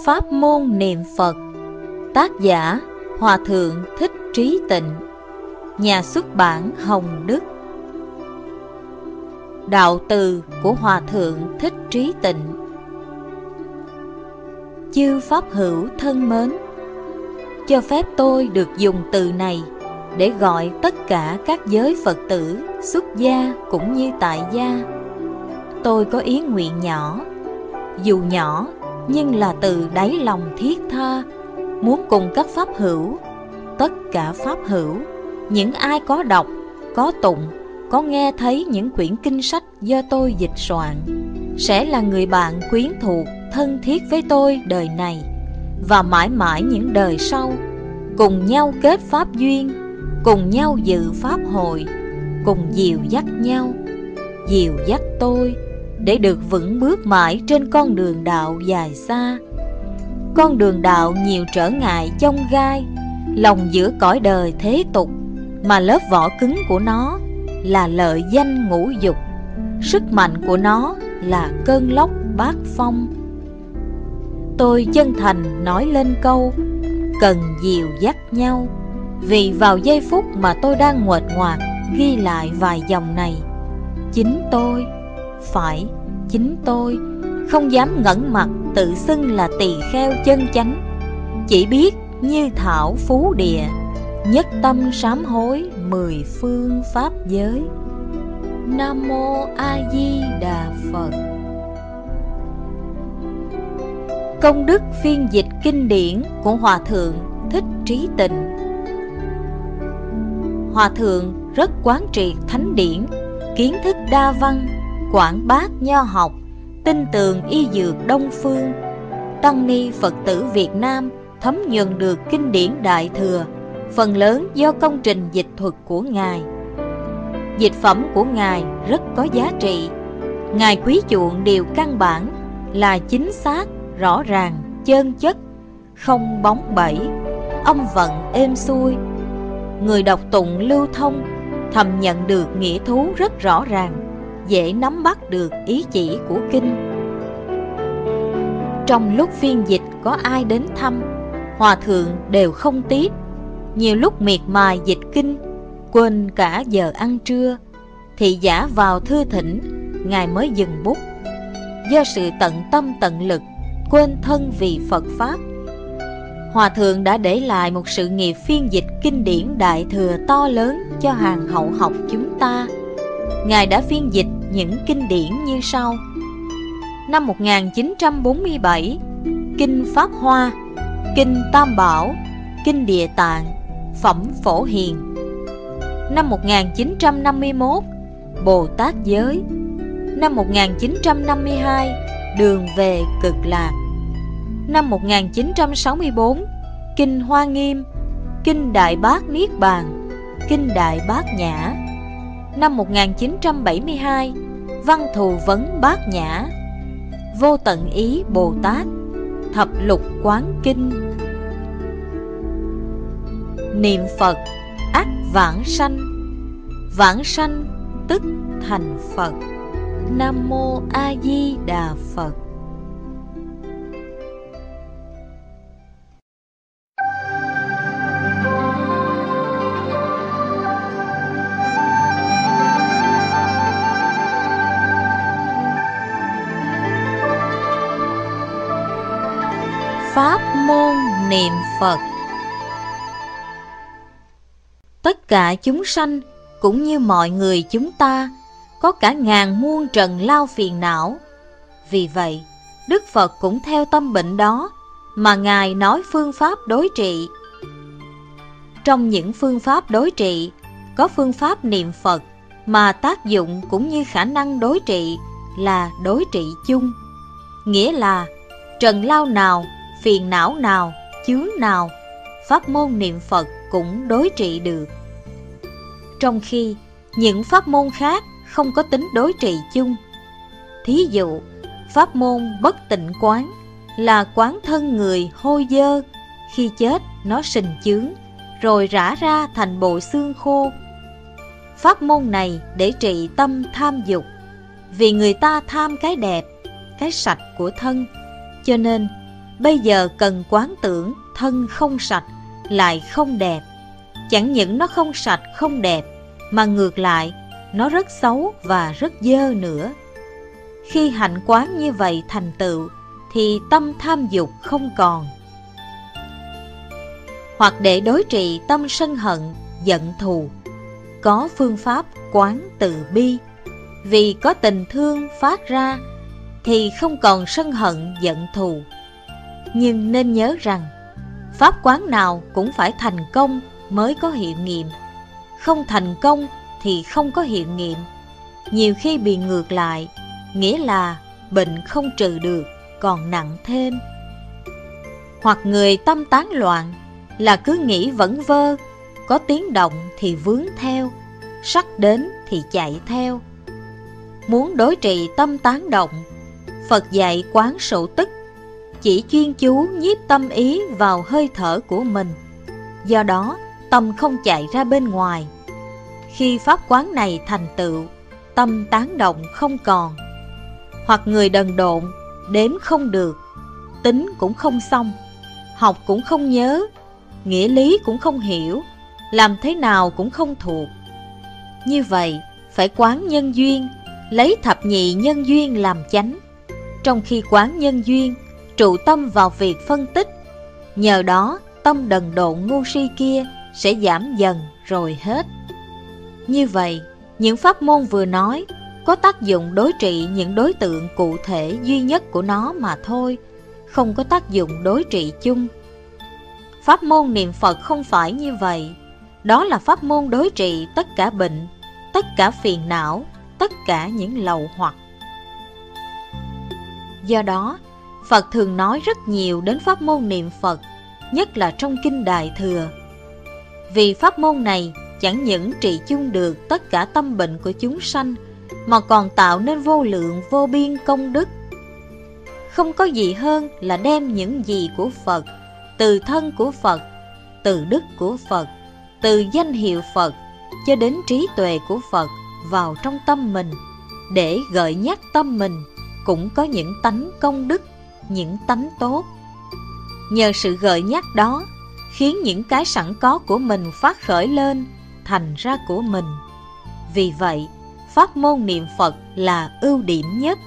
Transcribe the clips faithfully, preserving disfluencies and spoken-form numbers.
Pháp môn niệm Phật. Tác giả Hòa Thượng Thích Trí Tịnh. Nhà xuất bản Hồng Đức. Đạo từ của Hòa Thượng Thích Trí Tịnh. Chư Pháp hữu thân mến, cho phép tôi được dùng từ này để gọi tất cả các giới Phật tử xuất gia cũng như tại gia. Tôi có ý nguyện nhỏ, dù nhỏ nhưng là từ đáy lòng thiết tha, muốn cùng các Pháp hữu, tất cả Pháp hữu, những ai có đọc, có tụng, có nghe thấy những quyển kinh sách do tôi dịch soạn, sẽ là người bạn quyến thuộc thân thiết với tôi đời này và mãi mãi những đời sau, cùng nhau kết Pháp duyên, cùng nhau dự Pháp hội, cùng dìu dắt nhau, dìu dắt tôi để được vững bước mãi trên con đường đạo dài xa. Con đường đạo nhiều trở ngại chông gai, lòng giữa cõi đời thế tục, mà lớp vỏ cứng của nó là lợi danh ngũ dục, sức mạnh của nó là cơn lốc bát phong. Tôi chân thành nói lên câu cần dìu dắt nhau, vì vào giây phút mà tôi đang nguệch ngoạc ghi lại vài dòng này, chính tôi, phải chính tôi, không dám ngẩng mặt tự xưng là tỳ kheo chân chánh, chỉ biết như thảo phú địa, nhất tâm sám hối mười phương pháp giới. Nam Mô A Di Đà Phật. Công đức phiên dịch kinh điển của Hòa Thượng Thích Trí Tịnh. Hòa Thượng rất quán triệt thánh điển, kiến thức đa văn, quảng bác nho học, tin tường y dược đông phương. Tăng ni Phật tử Việt Nam thấm nhuần được kinh điển Đại Thừa, phần lớn do công trình dịch thuật của Ngài. Dịch phẩm của Ngài rất có giá trị. Ngài quý chuộng điều căn bản là chính xác, rõ ràng, chân chất, không bóng bẩy, âm vận êm xuôi. Người đọc tụng lưu thông, thầm nhận được nghĩa thú rất rõ ràng, dễ nắm bắt được ý chỉ của kinh. Trong lúc phiên dịch có ai đến thăm, Hòa Thượng đều không tiếc. Nhiều lúc miệt mài dịch kinh, quên cả giờ ăn trưa, thị giả vào thưa thỉnh, Ngài mới dừng bút. Do sự tận tâm tận lực, quên thân vì Phật Pháp, Hòa Thượng đã để lại một sự nghiệp phiên dịch kinh điển Đại Thừa to lớn cho hàng hậu học chúng ta. Ngài đã phiên dịch những kinh điển như sau. Năm một nghìn chín trăm bốn mươi bảy, Kinh Pháp Hoa, Kinh Tam Bảo, Kinh Địa Tạng, Phẩm Phổ Hiền. Năm một nghìn chín trăm năm mươi mốt, Bồ Tát Giới. Năm một nghìn chín trăm năm mươi hai, Đường về Cực Lạc. Năm một nghìn chín trăm sáu mươi bốn, Kinh Hoa Nghiêm, Kinh Đại Bát Niết Bàn, Kinh Đại Bát Nhã. Năm một nghìn chín trăm bảy mươi hai, Văn Thù Vấn Bát Nhã, Vô Tận Ý Bồ Tát, Thập Lục Quán Kinh. Niệm Phật ắt vãng sanh, vãng sanh tức thành Phật. Nam Mô A Di Đà Phật. Pháp môn niệm Phật. Tất cả chúng sanh cũng như mọi người chúng ta có cả ngàn muôn trần lao phiền não. Vì vậy, Đức Phật cũng theo tâm bệnh đó mà Ngài nói phương pháp đối trị. Trong những phương pháp đối trị, có phương pháp niệm Phật mà tác dụng cũng như khả năng đối trị là đối trị chung. Nghĩa là trần lao nào, phiền não nào, chướng nào, pháp môn niệm Phật cũng đối trị được. Trong khi những pháp môn khác không có tính đối trị chung. Thí dụ, pháp môn bất tịnh quán là quán thân người hôi dơ, khi chết nó sình chướng, rồi rã ra thành bộ xương khô. Pháp môn này để trị tâm tham dục, vì người ta tham cái đẹp, cái sạch của thân, cho nên bây giờ cần quán tưởng thân không sạch lại không đẹp. Chẳng những nó không sạch không đẹp, mà ngược lại nó rất xấu và rất dơ nữa. Khi hạnh quán như vậy thành tựu, thì tâm tham dục không còn. Hoặc để đối trị tâm sân hận, giận thù, có phương pháp quán từ bi. Vì có tình thương phát ra, thì không còn sân hận giận thù. Nhưng nên nhớ rằng, pháp quán nào cũng phải thành công mới có hiệu nghiệm. Không thành công thì không có hiệu nghiệm. Nhiều khi bị ngược lại, nghĩa là bệnh không trừ được, còn nặng thêm. Hoặc người tâm tán loạn, là cứ nghĩ vẩn vơ, có tiếng động thì vướng theo, sắc đến thì chạy theo. Muốn đối trị tâm tán động, Phật dạy quán sổ tức, chỉ chuyên chú nhiếp tâm ý vào hơi thở của mình. Do đó, tâm không chạy ra bên ngoài. Khi pháp quán này thành tựu, tâm tán động không còn. Hoặc người đần độn, đếm không được, tính cũng không xong, học cũng không nhớ, nghĩa lý cũng không hiểu, làm thế nào cũng không thuộc. Như vậy, phải quán nhân duyên, lấy thập nhị nhân duyên làm chánh. Trong khi quán nhân duyên, trụ tâm vào việc phân tích. Nhờ đó, tâm đần độn ngu si kia sẽ giảm dần rồi hết. Như vậy, những pháp môn vừa nói có tác dụng đối trị những đối tượng cụ thể duy nhất của nó mà thôi, không có tác dụng đối trị chung. Pháp môn niệm Phật không phải như vậy. Đó là pháp môn đối trị tất cả bệnh, tất cả phiền não, tất cả những lậu hoặc. Do đó, Phật thường nói rất nhiều đến pháp môn niệm Phật, nhất là trong Kinh Đại Thừa. Vì pháp môn này chẳng những trị chung được tất cả tâm bệnh của chúng sanh, mà còn tạo nên vô lượng vô biên công đức. Không có gì hơn là đem những gì của Phật, từ thân của Phật, từ đức của Phật, từ danh hiệu Phật, cho đến trí tuệ của Phật vào trong tâm mình, để gợi nhắc tâm mình cũng có những tánh công đức, những tánh tốt. Nhờ sự gợi nhắc đó, khiến những cái sẵn có của mình phát khởi lên, thành ra của mình. Vì vậy, pháp môn niệm Phật là ưu điểm nhất.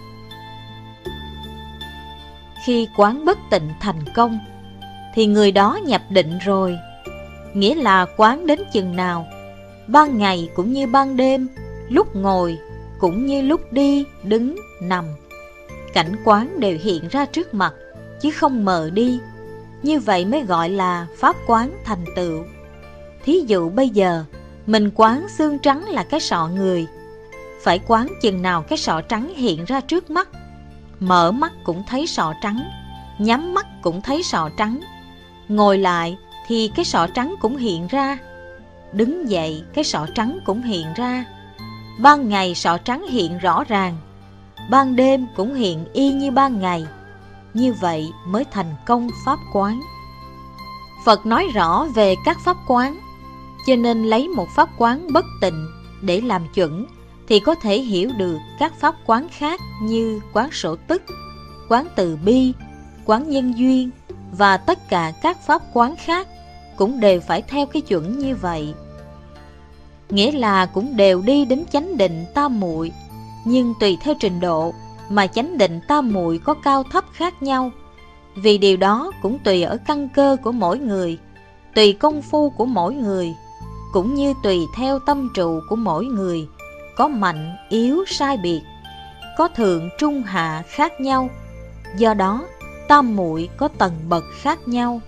Khi quán bất tịnh thành công, thì người đó nhập định rồi. Nghĩa là quán đến chừng nào, ban ngày cũng như ban đêm, lúc ngồi cũng như lúc đi, đứng, nằm, cảnh quán đều hiện ra trước mặt, chứ không mờ đi. Như vậy mới gọi là pháp quán thành tựu. Thí dụ bây giờ, mình quán xương trắng là cái sọ người, phải quán chừng nào cái sọ trắng hiện ra trước mắt. Mở mắt cũng thấy sọ trắng, nhắm mắt cũng thấy sọ trắng. Ngồi lại thì cái sọ trắng cũng hiện ra, đứng dậy cái sọ trắng cũng hiện ra. Ban ngày sọ trắng hiện rõ ràng, ban đêm cũng hiện y như ban ngày. Như vậy mới thành công pháp quán. Phật nói rõ về các pháp quán, cho nên lấy một pháp quán bất tịnh để làm chuẩn, thì có thể hiểu được các pháp quán khác như quán sổ tức, quán từ bi, quán nhân duyên, và tất cả các pháp quán khác cũng đều phải theo cái chuẩn như vậy. Nghĩa là cũng đều đi đến chánh định tam muội, nhưng tùy theo trình độ mà chánh định tam muội có cao thấp khác nhau. Vì điều đó cũng tùy ở căn cơ của mỗi người, tùy công phu của mỗi người, cũng như tùy theo tâm trụ của mỗi người, có mạnh, yếu, sai biệt, có thượng, trung, hạ khác nhau. Do đó, tam muội có tầng bậc khác nhau.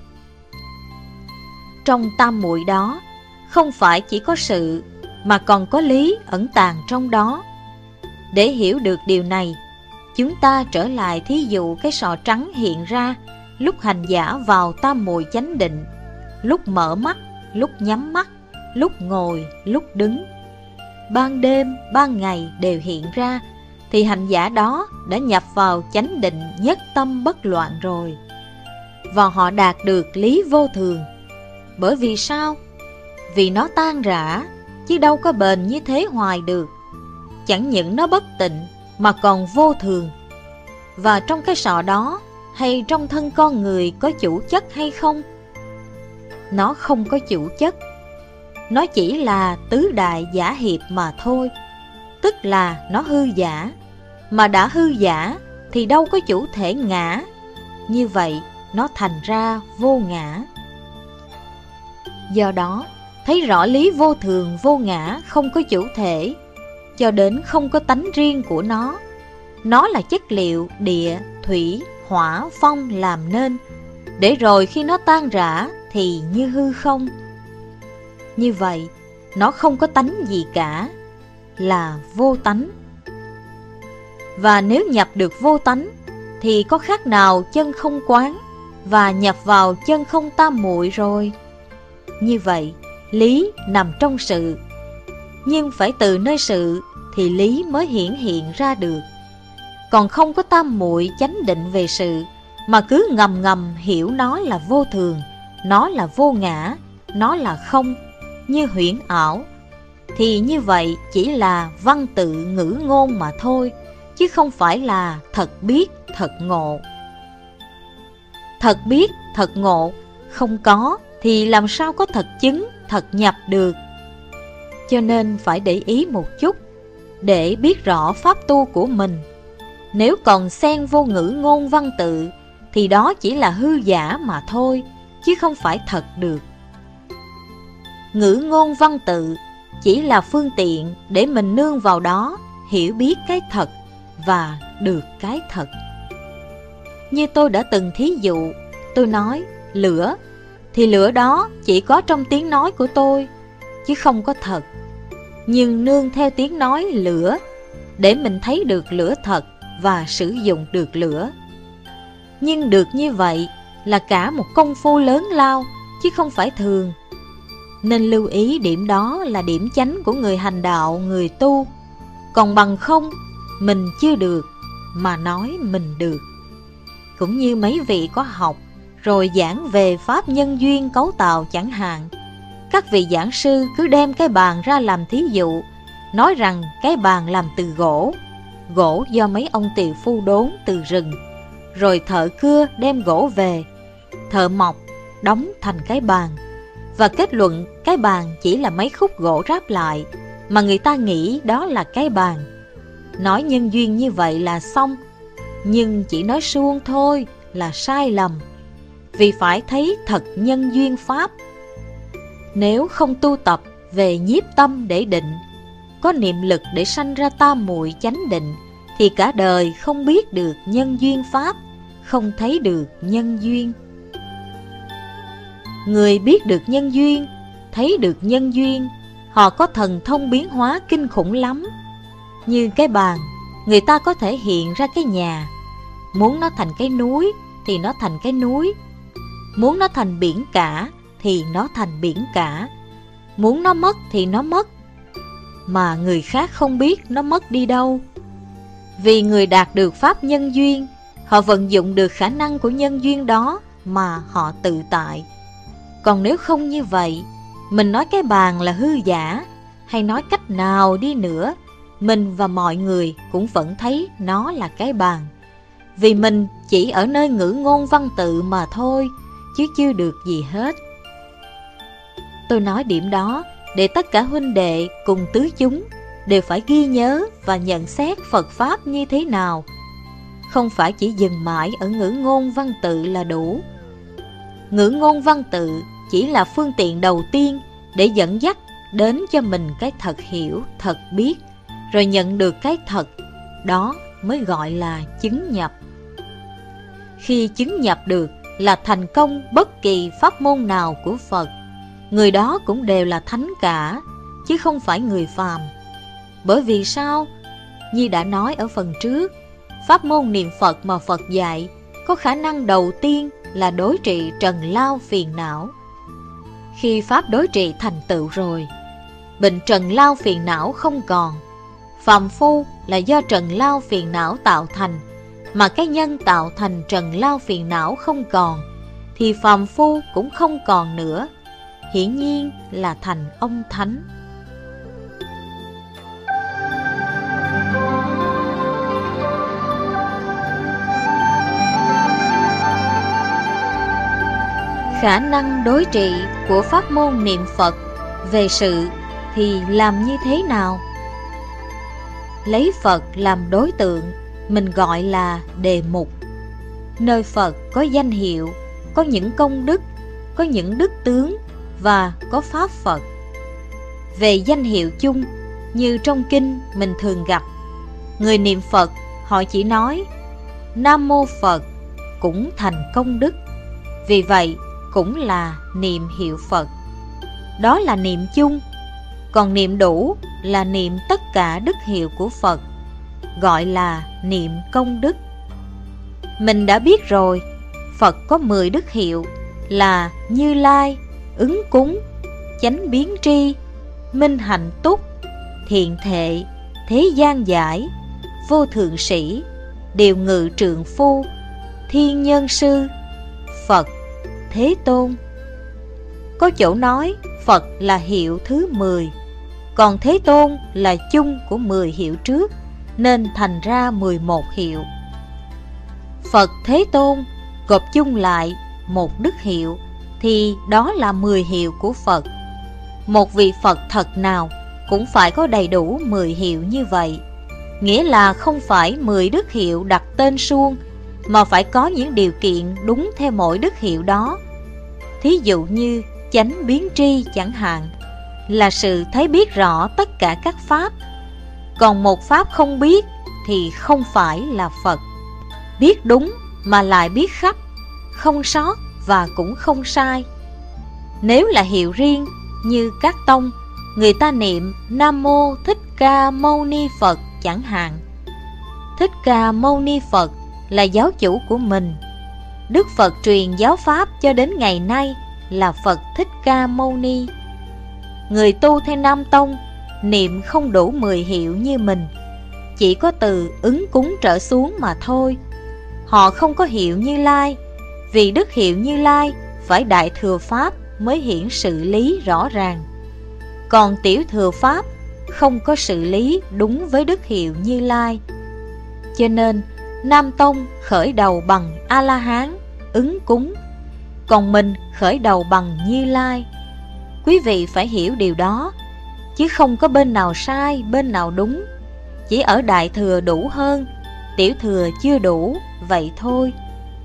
Trong tam muội đó, không phải chỉ có sự, mà còn có lý ẩn tàng trong đó. Để hiểu được điều này, chúng ta trở lại thí dụ cái sọ trắng hiện ra lúc hành giả vào tam muội chánh định, lúc mở mắt, lúc nhắm mắt, lúc ngồi, lúc đứng. Ban đêm, ban ngày đều hiện ra, thì hành giả đó đã nhập vào chánh định nhất tâm bất loạn rồi, và họ đạt được lý vô thường. Bởi vì sao? Vì nó tan rã, chứ đâu có bền như thế hoài được. Chẳng những nó bất tịnh, mà còn vô thường. Và trong cái sọ đó, hay trong thân con người có chủ chất hay không? Nó không có chủ chất. Nó chỉ là tứ đại giả hiệp mà thôi, tức là nó hư giả. Mà đã hư giả thì đâu có chủ thể ngã. Như vậy nó thành ra vô ngã. Do đó, thấy rõ lý vô thường vô ngã, không có chủ thể, cho đến không có tánh riêng của nó. Nó là chất liệu địa, thủy, hỏa, phong làm nên, để rồi khi nó tan rã thì như hư không. Như vậy, nó không có tánh gì cả, là vô tánh. Và nếu nhập được vô tánh, thì có khác nào chân không quán và nhập vào chân không tam muội rồi. Như vậy, lý nằm trong sự, nhưng phải từ nơi sự thì lý mới hiển hiện ra được. Còn không có tam muội chánh định về sự, mà cứ ngầm ngầm hiểu nó là vô thường, nó là vô ngã, nó là không, như huyễn ảo, thì như vậy chỉ là văn tự ngữ ngôn mà thôi, chứ không phải là thật biết, thật ngộ. Thật biết, thật ngộ không có thì làm sao có thật chứng, thật nhập được. Cho nên phải để ý một chút, để biết rõ pháp tu của mình. Nếu còn xen vô ngữ ngôn văn tự, thì đó chỉ là hư giả mà thôi, chứ không phải thật được. Ngữ ngôn văn tự chỉ là phương tiện để mình nương vào đó, hiểu biết cái thật và được cái thật. Như tôi đã từng thí dụ, tôi nói lửa, thì lửa đó chỉ có trong tiếng nói của tôi, chứ không có thật. Nhưng nương theo tiếng nói lửa, để mình thấy được lửa thật và sử dụng được lửa. Nhưng được như vậy là cả một công phu lớn lao, chứ không phải thường. Nên lưu ý điểm đó là điểm chánh của người hành đạo, người tu. Còn bằng không, mình chưa được, mà nói mình được. Cũng như mấy vị có học, rồi giảng về pháp nhân duyên cấu tạo chẳng hạn. Các vị giảng sư cứ đem cái bàn ra làm thí dụ, nói rằng cái bàn làm từ gỗ, gỗ do mấy ông tỳ phu đốn từ rừng, rồi thợ cưa đem gỗ về, thợ mộc đóng thành cái bàn, và kết luận cái bàn chỉ là mấy khúc gỗ ráp lại, mà người ta nghĩ đó là cái bàn. Nói nhân duyên như vậy là xong, nhưng chỉ nói suông thôi là sai lầm, vì phải thấy thật nhân duyên pháp. Nếu không tu tập về nhiếp tâm để định, có niệm lực để sanh ra tam muội chánh định, thì cả đời không biết được nhân duyên pháp, không thấy được nhân duyên. Người biết được nhân duyên, thấy được nhân duyên, họ có thần thông biến hóa kinh khủng lắm. Như cái bàn, người ta có thể hiện ra cái nhà. Muốn nó thành cái núi thì nó thành cái núi, muốn nó thành biển cả thì nó thành biển cả, muốn nó mất thì nó mất. Mà người khác không biết nó mất đi đâu. Vì người đạt được pháp nhân duyên, họ vận dụng được khả năng của nhân duyên đó mà họ tự tại. Còn nếu không như vậy, mình nói cái bàn là hư giả, hay nói cách nào đi nữa, mình và mọi người cũng vẫn thấy nó là cái bàn. Vì mình chỉ ở nơi ngữ ngôn văn tự mà thôi, chứ chưa được gì hết. Tôi nói điểm đó để tất cả huynh đệ cùng tứ chúng đều phải ghi nhớ và nhận xét Phật Pháp như thế nào. Không phải chỉ dừng mãi ở ngữ ngôn văn tự là đủ. Ngữ ngôn văn tự chỉ là phương tiện đầu tiên để dẫn dắt đến cho mình cái thật hiểu, thật biết, rồi nhận được cái thật, đó mới gọi là chứng nhập. Khi chứng nhập được là thành công bất kỳ pháp môn nào của Phật. Người đó cũng đều là thánh cả, chứ không phải người phàm. Bởi vì sao? Như đã nói ở phần trước, pháp môn niệm Phật mà Phật dạy có khả năng đầu tiên là đối trị trần lao phiền não. Khi pháp đối trị thành tựu rồi, bệnh trần lao phiền não không còn. Phàm phu là do trần lao phiền não tạo thành, mà cái nhân tạo thành trần lao phiền não không còn, thì phàm phu cũng không còn nữa. Hiển nhiên là thành ông thánh. khả năng đối trị của pháp môn niệm Phật về sự thì làm như thế nào? Lấy Phật làm đối tượng, mình gọi là đề mục. Nơi Phật có danh hiệu, có những công đức, có những đức tướng và có pháp Phật. Về danh hiệu chung, như trong kinh mình thường gặp, người niệm Phật họ chỉ nói Nam Mô Phật cũng thành công đức, vì vậy cũng là niệm hiệu Phật. Đó là niệm chung. Còn niệm đủ là niệm tất cả đức hiệu của Phật, gọi là niệm công đức. Mình đã biết rồi, Phật có mười đức hiệu là Như Lai, ứng cúng, chánh biến tri, minh hạnh túc, thiện thệ, thế gian giải, vô thượng sĩ, điều ngự trượng phu, thiên nhân sư, Phật, Thế Tôn. Có chỗ nói Phật là hiệu thứ mười, còn Thế Tôn là chung của mười hiệu trước, nên thành ra mười một hiệu. Phật Thế Tôn gộp chung lại một đức hiệu, thì đó là mười hiệu của Phật. Một vị Phật thật nào cũng phải có đầy đủ mười hiệu như vậy. Nghĩa là không phải mười đức hiệu đặt tên suông, mà phải có những điều kiện đúng theo mỗi đức hiệu đó. Thí dụ như chánh biến tri chẳng hạn, là sự thấy biết rõ tất cả các pháp. Còn một pháp không biết thì không phải là Phật. Biết đúng mà lại biết khắp, không sót và cũng không sai. Nếu là hiệu riêng như các tông, người ta niệm Nam Mô Thích Ca Mâu Ni Phật chẳng hạn. Thích Ca Mâu Ni Phật là giáo chủ của mình. Đức Phật truyền giáo pháp cho đến ngày nay là Phật Thích Ca Mâu Ni. Người tu theo Nam Tông niệm không đủ mười hiệu như mình, chỉ có từ ứng cúng trở xuống mà thôi. Họ không có hiệu Như Lai, vì đức hiệu Như Lai phải đại thừa pháp mới hiển sự lý rõ ràng. Còn tiểu thừa pháp không có sự lý đúng với đức hiệu Như Lai. Cho nên Nam Tông khởi đầu bằng A-la-hán, ứng cúng, còn mình khởi đầu bằng Như Lai. Quý vị phải hiểu điều đó, chứ không có bên nào sai, bên nào đúng. Chỉ ở đại thừa đủ hơn, tiểu thừa chưa đủ, vậy thôi.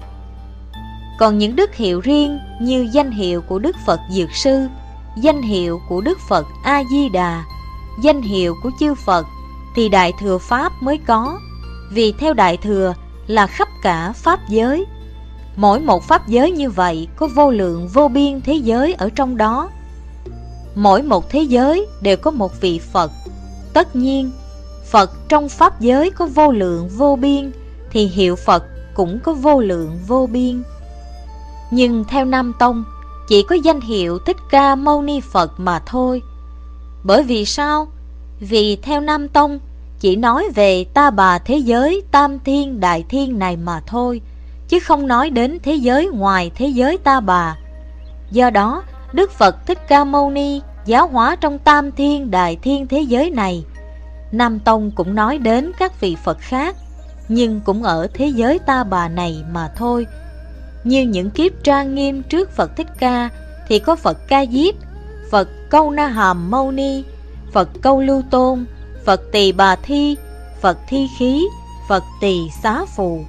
Còn những đức hiệu riêng như danh hiệu của Đức Phật Dược Sư, danh hiệu của Đức Phật A-di-đà, danh hiệu của chư Phật thì đại thừa pháp mới có. Vì theo đại thừa là khắp cả pháp giới. Mỗi một pháp giới như vậy có vô lượng vô biên thế giới ở trong đó. Mỗi một thế giới đều có một vị Phật. Tất nhiên, Phật trong pháp giới có vô lượng vô biên, thì hiệu Phật cũng có vô lượng vô biên. Nhưng theo Nam Tông, chỉ có danh hiệu Thích Ca Mâu Ni Phật mà thôi. Bởi vì sao? Vì theo Nam Tông, chỉ nói về ta bà thế giới tam thiên đại thiên này mà thôi, chứ không nói đến thế giới ngoài thế giới ta bà. Do đó, Đức Phật Thích Ca Mâu Ni giáo hóa trong tam thiên đại thiên thế giới này. Nam Tông cũng nói đến các vị Phật khác, nhưng cũng ở thế giới ta bà này mà thôi. Như những kiếp trang nghiêm trước Phật Thích Ca thì có Phật Ca Diếp, Phật Câu Na Hàm Mâu Ni, Phật Câu Lưu Tôn, Phật Tỳ Bà Thi, Phật Thi Khí, Phật Tỳ Xá Phù.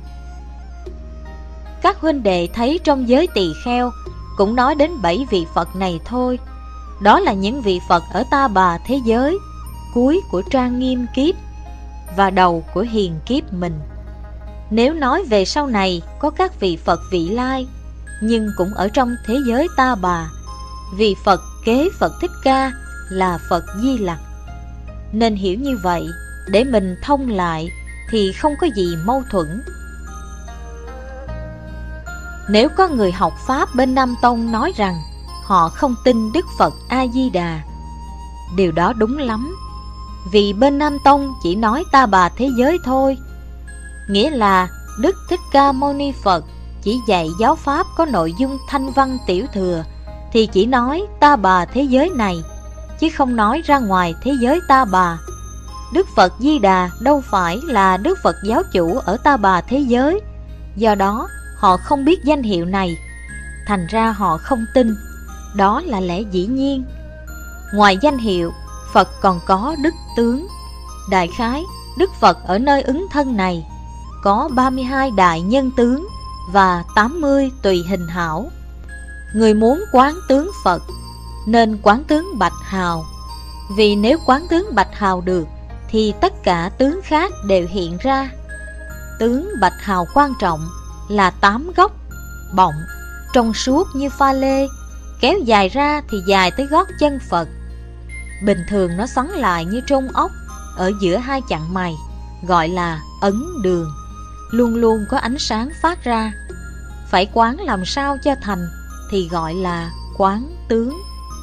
Các huynh đệ thấy trong giới tỳ kheo cũng nói đến bảy vị Phật này thôi. Đó là những vị Phật ở ta bà thế giới, cuối của trang nghiêm kiếp và đầu của hiền kiếp mình. Nếu nói về sau này có các vị Phật vị lai, nhưng cũng ở trong thế giới ta bà. Vì Phật kế Phật Thích Ca là Phật Di Lặc. Nên hiểu như vậy để mình thông lại thì không có gì mâu thuẫn. Nếu có người học Pháp bên Nam Tông nói rằng họ không tin Đức Phật A-di-đà, điều đó đúng lắm. Vì bên Nam Tông chỉ nói ta bà thế giới thôi. Nghĩa là Đức Thích Ca Mâu Ni Phật chỉ dạy giáo Pháp có nội dung thanh văn tiểu thừa, thì chỉ nói ta bà thế giới này, chứ không nói ra ngoài thế giới ta bà. Đức Phật Di Đà đâu phải là Đức Phật giáo chủ ở ta bà thế giới. Do đó họ không biết danh hiệu này. thành ra họ không tin. Đó là lẽ dĩ nhiên. Ngoài danh hiệu, Phật còn có đức tướng. Đại khái, Đức Phật ở nơi ứng thân này có ba mươi hai đại nhân tướng và tám mươi tùy hình hảo. Người muốn quán tướng Phật nên quán tướng Bạch Hào. Vì nếu quán tướng Bạch Hào được thì tất cả tướng khác đều hiện ra. Tướng Bạch Hào quan trọng là tám gốc, bọng, trong suốt như pha lê, kéo dài ra thì dài tới gót chân Phật. Bình thường nó xoắn lại như trôn ốc ở giữa hai chặng mày, gọi là ấn đường, luôn luôn có ánh sáng phát ra. Phải quán làm sao cho thành thì gọi là quán tướng.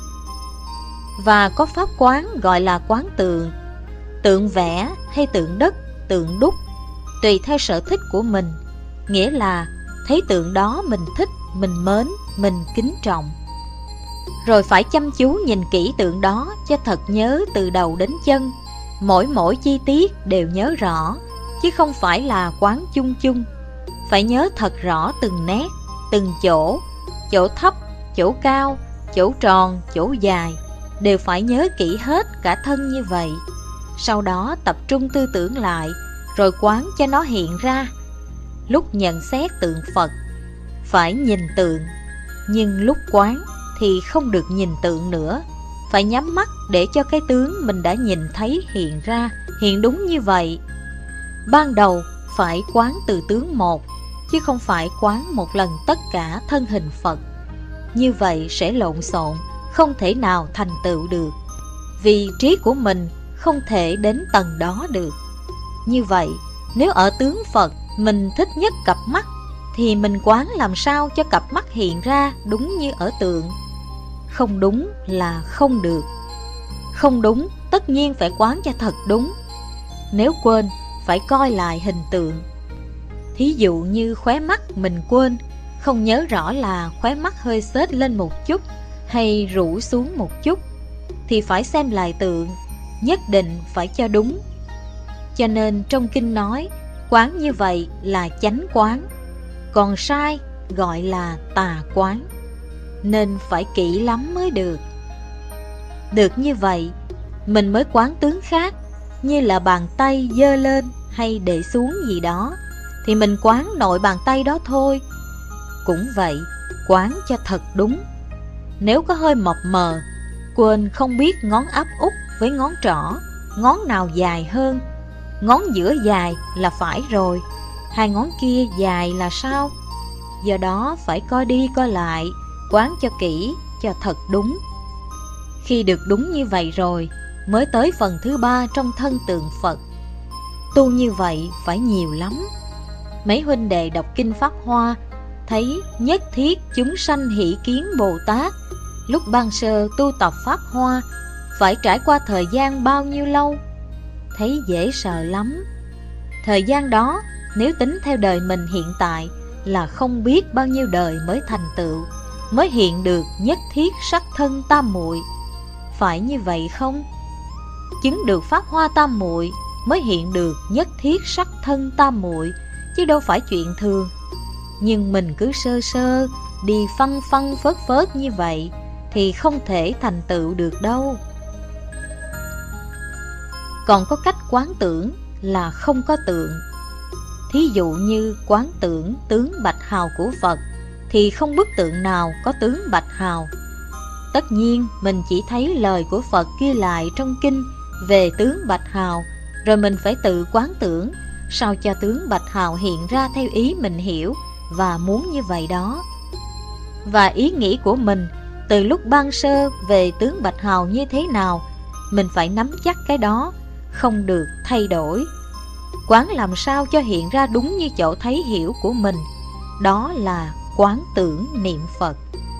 Và có pháp quán gọi là quán tượng. Tượng vẽ hay tượng đất, tượng đúc, tùy theo sở thích của mình. Nghĩa là thấy tượng đó mình thích, mình mến, mình kính trọng. Rồi phải chăm chú nhìn kỹ tượng đó cho thật nhớ từ đầu đến chân. Mỗi mỗi chi tiết đều nhớ rõ, chứ không phải là quán chung chung. Phải nhớ thật rõ từng nét, từng chỗ, chỗ thấp, chỗ cao, chỗ tròn, chỗ dài, đều phải nhớ kỹ hết cả thân như vậy. Sau đó tập trung tư tưởng lại, rồi quán cho nó hiện ra. Lúc nhận xét tượng Phật, phải nhìn tượng, nhưng lúc quán thì không được nhìn tượng nữa. Phải nhắm mắt để cho cái tướng mình đã nhìn thấy hiện ra, hiện đúng như vậy. Ban đầu phải quán từ tướng một, chứ không phải quán một lần tất cả thân hình Phật. Như vậy sẽ lộn xộn, không thể nào thành tựu được. Vì trí của mình không thể đến tầng đó được. Như vậy, nếu ở tướng Phật mình thích nhất cặp mắt, thì mình quán làm sao cho cặp mắt hiện ra đúng như ở tượng. Không đúng là không được. Không đúng tất nhiên phải quán cho thật đúng. Nếu quên phải coi lại hình tượng. Thí dụ như khóe mắt mình quên, không nhớ rõ là khóe mắt hơi xếch lên một chút hay rũ xuống một chút, thì phải xem lại tượng, nhất định phải cho đúng. Cho nên trong kinh nói quán như vậy là chánh quán, còn sai gọi là tà quán. Nên phải kỹ lắm mới được. Được như vậy, mình mới quán tướng khác, như là bàn tay giơ lên hay để xuống gì đó, thì mình quán nội bàn tay đó thôi. Cũng vậy, quán cho thật đúng. Nếu có hơi mập mờ, quên không biết ngón áp út với ngón trỏ, ngón nào dài hơn, ngón giữa dài là phải rồi, hai ngón kia dài là sao? Do đó phải coi đi coi lại, quán cho kỹ, cho thật đúng. Khi được đúng như vậy rồi, mới tới phần thứ ba trong thân tượng Phật. Tu như vậy phải nhiều lắm. Mấy huynh đệ đọc kinh Pháp Hoa, thấy nhất thiết chúng sanh hỷ kiến Bồ Tát. Lúc ban sơ tu tập Pháp Hoa, phải trải qua thời gian bao nhiêu lâu? Thấy dễ sợ lắm. Thời gian đó, nếu tính theo đời mình hiện tại, là không biết bao nhiêu đời mới thành tựu, mới hiện được nhất thiết sắc thân tam muội. Phải như vậy không? Chứng được Pháp Hoa tam muội mới hiện được nhất thiết sắc thân tam muội, chứ đâu phải chuyện thường. Nhưng mình cứ sơ sơ đi phăng phăng phớt phớt như vậy thì không thể thành tựu được đâu. Còn có cách quán tưởng là không có tượng. Thí dụ như quán tưởng tướng Bạch Hào của Phật, thì không bức tượng nào có tướng Bạch Hào. Tất nhiên mình chỉ thấy lời của Phật ghi lại trong kinh về tướng Bạch Hào, rồi mình phải tự quán tưởng sao cho tướng Bạch Hào hiện ra theo ý mình hiểu và muốn như vậy đó. Và ý nghĩ của mình từ lúc ban sơ về tướng Bạch Hào như thế nào, mình phải nắm chắc cái đó, không được thay đổi. Quán làm sao cho hiện ra đúng như chỗ thấy hiểu của mình, đó là quán tưởng niệm Phật.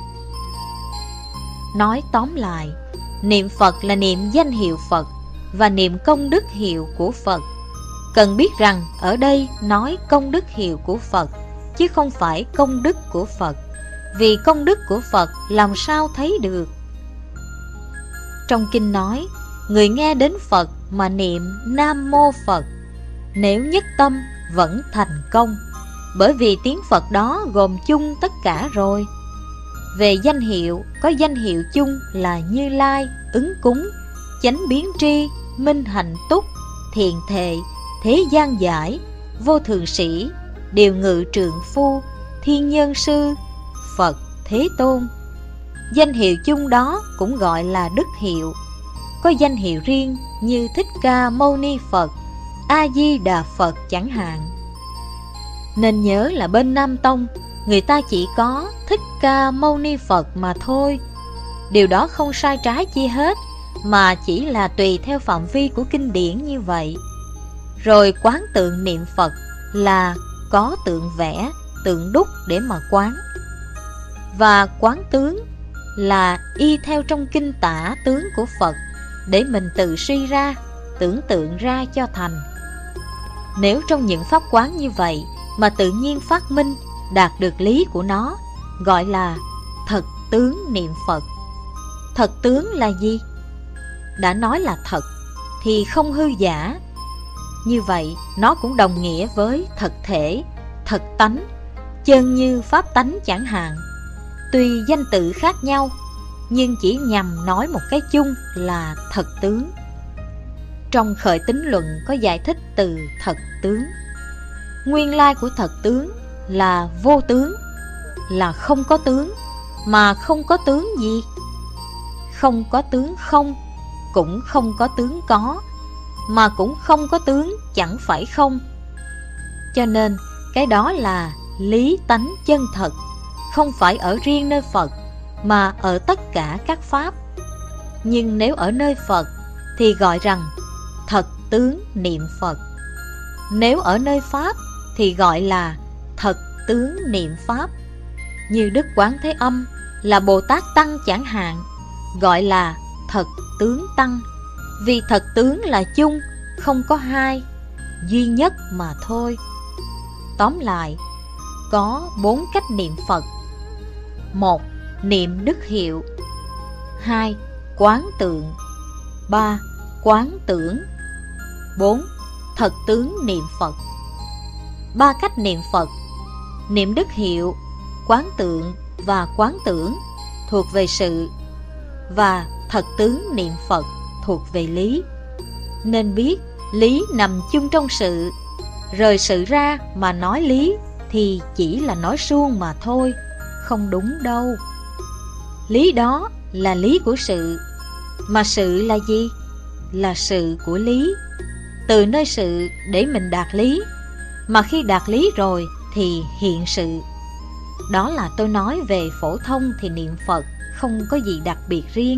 Nói tóm lại, niệm Phật là niệm danh hiệu Phật và niệm công đức hiệu của Phật. Cần biết rằng ở đây nói công đức hiệu của Phật, chứ không phải công đức của Phật. Vì công đức của Phật làm sao thấy được? Trong kinh nói, người nghe đến Phật mà niệm Nam Mô Phật, nếu nhất tâm vẫn thành công, bởi vì tiếng Phật đó gồm chung tất cả rồi. Về danh hiệu, có danh hiệu chung là Như Lai, ứng cúng, chánh biến tri, minh hạnh túc, thiện thệ, thế gian giải, vô thường sĩ, điều ngự trượng phu, thiên nhân sư, Phật Thế Tôn. Danh hiệu chung đó cũng gọi là đức hiệu. Có danh hiệu riêng như Thích Ca Mâu Ni Phật, A Di Đà Phật chẳng hạn. Nên nhớ là bên Nam Tông, người ta chỉ có Thích Ca Mâu Ni Phật mà thôi. Điều đó không sai trái chi hết, mà chỉ là tùy theo phạm vi của kinh điển như vậy. Rồi quán tượng niệm Phật là có tượng vẽ, tượng đúc để mà quán. Và quán tướng là y theo trong kinh tả tướng của Phật để mình tự suy ra, tưởng tượng ra cho thành. Nếu trong những pháp quán như vậy mà tự nhiên phát minh, đạt được lý của nó, gọi là thật tướng niệm Phật. Thật tướng là gì? Đã nói là thật thì không hư giả. Như vậy nó cũng đồng nghĩa với thật thể, thật tánh, chân như pháp tánh chẳng hạn. Tuy danh tự khác nhau, nhưng chỉ nhằm nói một cái chung là thật tướng. Trong Khởi Tín Luận có giải thích từ thật tướng. Nguyên lai của thật tướng là vô tướng, là không có tướng. Mà không có tướng gì? Không có tướng không, cũng không có tướng có, mà cũng không có tướng chẳng phải không. Cho nên cái đó là lý tánh chân thật, không phải ở riêng nơi Phật, mà ở tất cả các pháp. Nhưng nếu ở nơi Phật thì gọi rằng thật tướng niệm Phật. Nếu ở nơi Pháp thì gọi là thật tướng niệm Pháp. Như Đức Quán Thế Âm là Bồ Tát Tăng chẳng hạn, gọi là thật tướng Tăng. Vì thật tướng là chung, không có hai, duy nhất mà thôi. Tóm lại, có bốn cách niệm Phật. Một. Niệm đức hiệu. Hai. Quán tượng. Ba. Quán tưởng. Bốn. Thật tướng niệm Phật. Ba cách niệm Phật, niệm đức hiệu, quán tượng và quán tưởng thuộc về sự, và thật tướng niệm Phật thuộc về lý. Nên biết lý nằm chung trong sự, rời sự ra mà nói lý thì chỉ là nói suông mà thôi, không đúng đâu. Lý đó là lý của sự, mà sự là gì? Là sự của lý. Từ nơi sự để mình đạt lý, mà khi đạt lý rồi thì hiện sự. Đó là tôi nói về phổ thông thì niệm Phật không có gì đặc biệt riêng.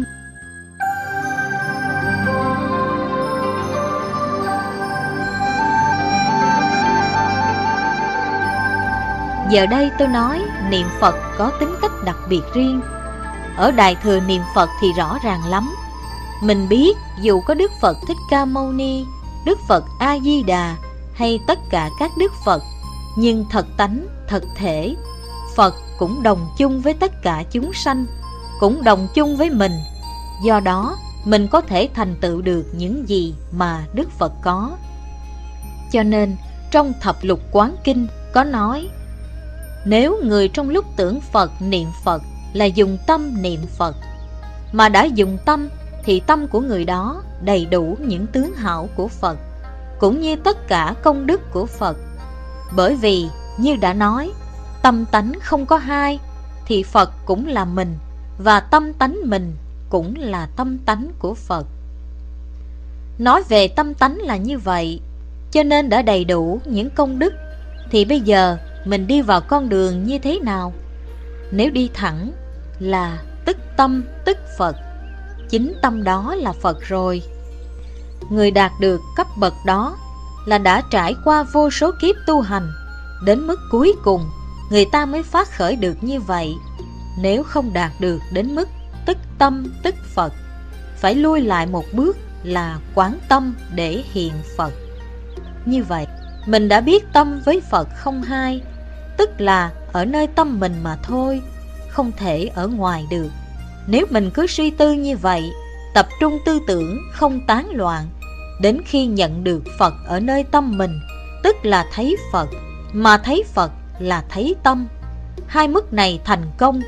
Giờ đây tôi nói niệm Phật có tính cách đặc biệt riêng. Ở Đại Thừa niệm Phật thì rõ ràng lắm. Mình biết dù có Đức Phật Thích Ca Mâu Ni, Đức Phật A Di Đà hay tất cả các Đức Phật, nhưng thật tánh, thật thể, Phật cũng đồng chung với tất cả chúng sanh, cũng đồng chung với mình. Do đó mình có thể thành tựu được những gì mà Đức Phật có. Cho nên trong Thập Lục Quán Kinh có nói, nếu người trong lúc tưởng Phật niệm Phật là dùng tâm niệm Phật, mà đã dùng tâm thì tâm của người đó đầy đủ những tướng hảo của Phật, cũng như tất cả công đức của Phật. Bởi vì như đã nói, tâm tánh không có hai, thì Phật cũng là mình, và tâm tánh mình cũng là tâm tánh của Phật. Nói về tâm tánh là như vậy, cho nên đã đầy đủ những công đức. Thì bây giờ mình đi vào con đường như thế nào? Nếu đi thẳng là tức tâm tức Phật, chính tâm đó là Phật rồi. Người đạt được cấp bậc đó là đã trải qua vô số kiếp tu hành, đến mức cuối cùng người ta mới phát khởi được như vậy. Nếu không đạt được đến mức tức tâm tức Phật, phải lui lại một bước là quán tâm để hiện Phật. Như vậy mình đã biết tâm với Phật không hai, tức là ở nơi tâm mình mà thôi, không thể ở ngoài được. Nếu mình cứ suy tư như vậy, tập trung tư tưởng không tán loạn, đến khi nhận được Phật ở nơi tâm mình, tức là thấy Phật, mà thấy Phật là thấy tâm. Hai mức này thành công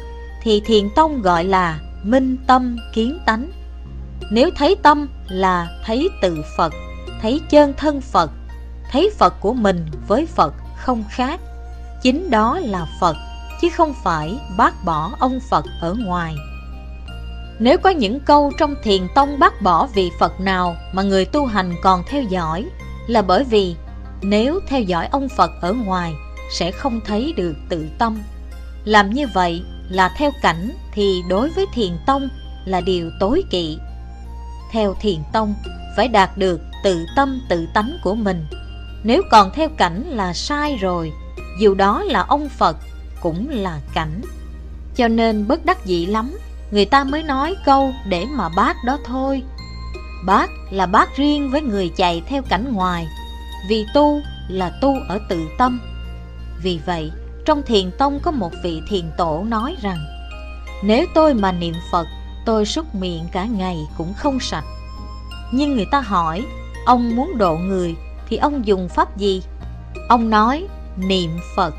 thì Thiền tông gọi là minh tâm kiến tánh. Nếu thấy tâm là thấy tự Phật, thấy chân thân Phật, thấy Phật của mình với Phật không khác, chính đó là Phật, chứ không phải bác bỏ ông Phật ở ngoài. Nếu có những câu trong Thiền tông bác bỏ vị Phật nào mà người tu hành còn theo dõi, là bởi vì nếu theo dõi ông Phật ở ngoài sẽ không thấy được tự tâm. Làm như vậy là theo cảnh, thì đối với Thiền tông là điều tối kỵ. Theo Thiền tông phải đạt được tự tâm tự tánh của mình. Nếu còn theo cảnh là sai rồi, dù đó là ông Phật cũng là cảnh. Cho nên bất đắc dĩ lắm, người ta mới nói câu để mà bác đó thôi. Bác là bác riêng với người chạy theo cảnh ngoài, vì tu là tu ở tự tâm. Vì vậy, trong Thiền tông có một vị thiền tổ nói rằng: nếu tôi mà niệm Phật, tôi súc miệng cả ngày cũng không sạch. Nhưng người ta hỏi, ông muốn độ người thì ông dùng pháp gì? Ông nói, niệm Phật.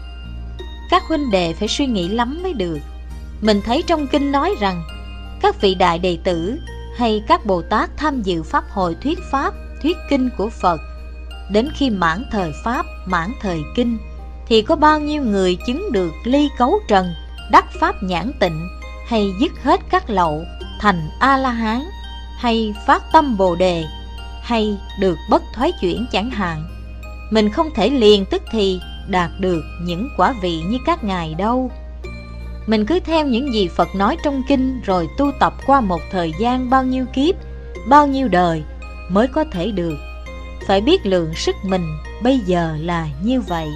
Các huynh đệ phải suy nghĩ lắm mới được. Mình thấy trong kinh nói rằng, các vị đại đệ tử hay các Bồ Tát tham dự pháp hội thuyết pháp, thuyết kinh của Phật, đến khi mãn thời pháp, mãn thời kinh, thì có bao nhiêu người chứng được ly cấu trần, đắc pháp nhãn tịnh, hay dứt hết các lậu, thành A-la-hán, hay phát tâm Bồ Đề, hay được bất thoái chuyển chẳng hạn. Mình không thể liền tức thì đạt được những quả vị như các ngài đâu. Mình cứ theo những gì Phật nói trong kinh rồi tu tập qua một thời gian bao nhiêu kiếp, bao nhiêu đời mới có thể được. Phải biết lượng sức mình bây giờ là như vậy.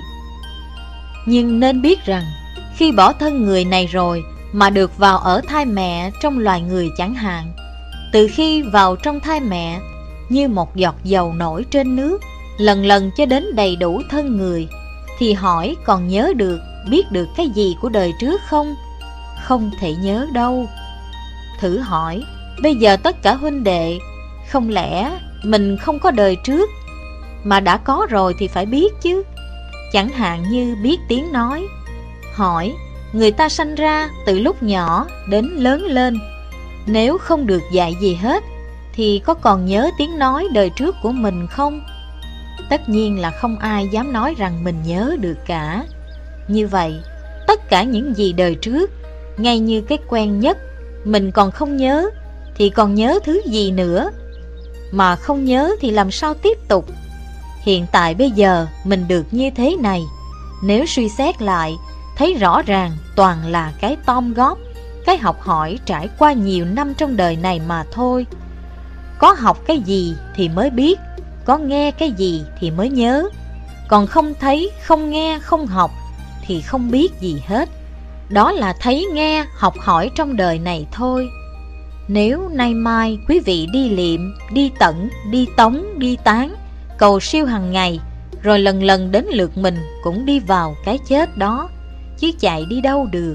Nhưng nên biết rằng, khi bỏ thân người này rồi mà được vào ở thai mẹ trong loài người chẳng hạn, từ khi vào trong thai mẹ, như một giọt dầu nổi trên nước, lần lần cho đến đầy đủ thân người, thì hỏi còn nhớ được, biết được cái gì của đời trước không? Không thể nhớ đâu. Thử hỏi, bây giờ tất cả huynh đệ, không lẽ mình không có đời trước, mà đã có rồi thì phải biết chứ. Chẳng hạn như biết tiếng nói. Hỏi, người ta sanh ra từ lúc nhỏ đến lớn lên, nếu không được dạy gì hết, thì có còn nhớ tiếng nói đời trước của mình không? Tất nhiên là không ai dám nói rằng mình nhớ được cả. Như vậy, tất cả những gì đời trước, ngay như cái quen nhất, mình còn không nhớ, thì còn nhớ thứ gì nữa? Mà không nhớ thì làm sao tiếp tục? Hiện tại bây giờ mình được như thế này, nếu suy xét lại, thấy rõ ràng toàn là cái tom góp, cái học hỏi trải qua nhiều năm trong đời này mà thôi. Có học cái gì thì mới biết, có nghe cái gì thì mới nhớ. Còn không thấy, không nghe, không học thì không biết gì hết. Đó là thấy nghe, học hỏi trong đời này thôi. Nếu nay mai quý vị đi liệm, đi tẩn, đi tống, đi tán, cầu siêu hàng ngày, rồi lần lần đến lượt mình cũng đi vào cái chết đó, chứ chạy đi đâu được.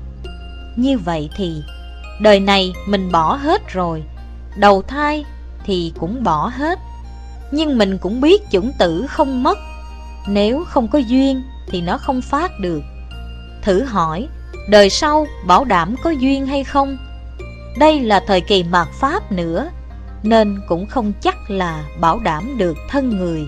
Như vậy thì đời này mình bỏ hết rồi, đầu thai thì cũng bỏ hết. Nhưng mình cũng biết chủng tử không mất, nếu không có duyên thì nó không phát được. Thử hỏi, đời sau bảo đảm có duyên hay không? Đây là thời kỳ mạt Pháp nữa, nên cũng không chắc là bảo đảm được thân người.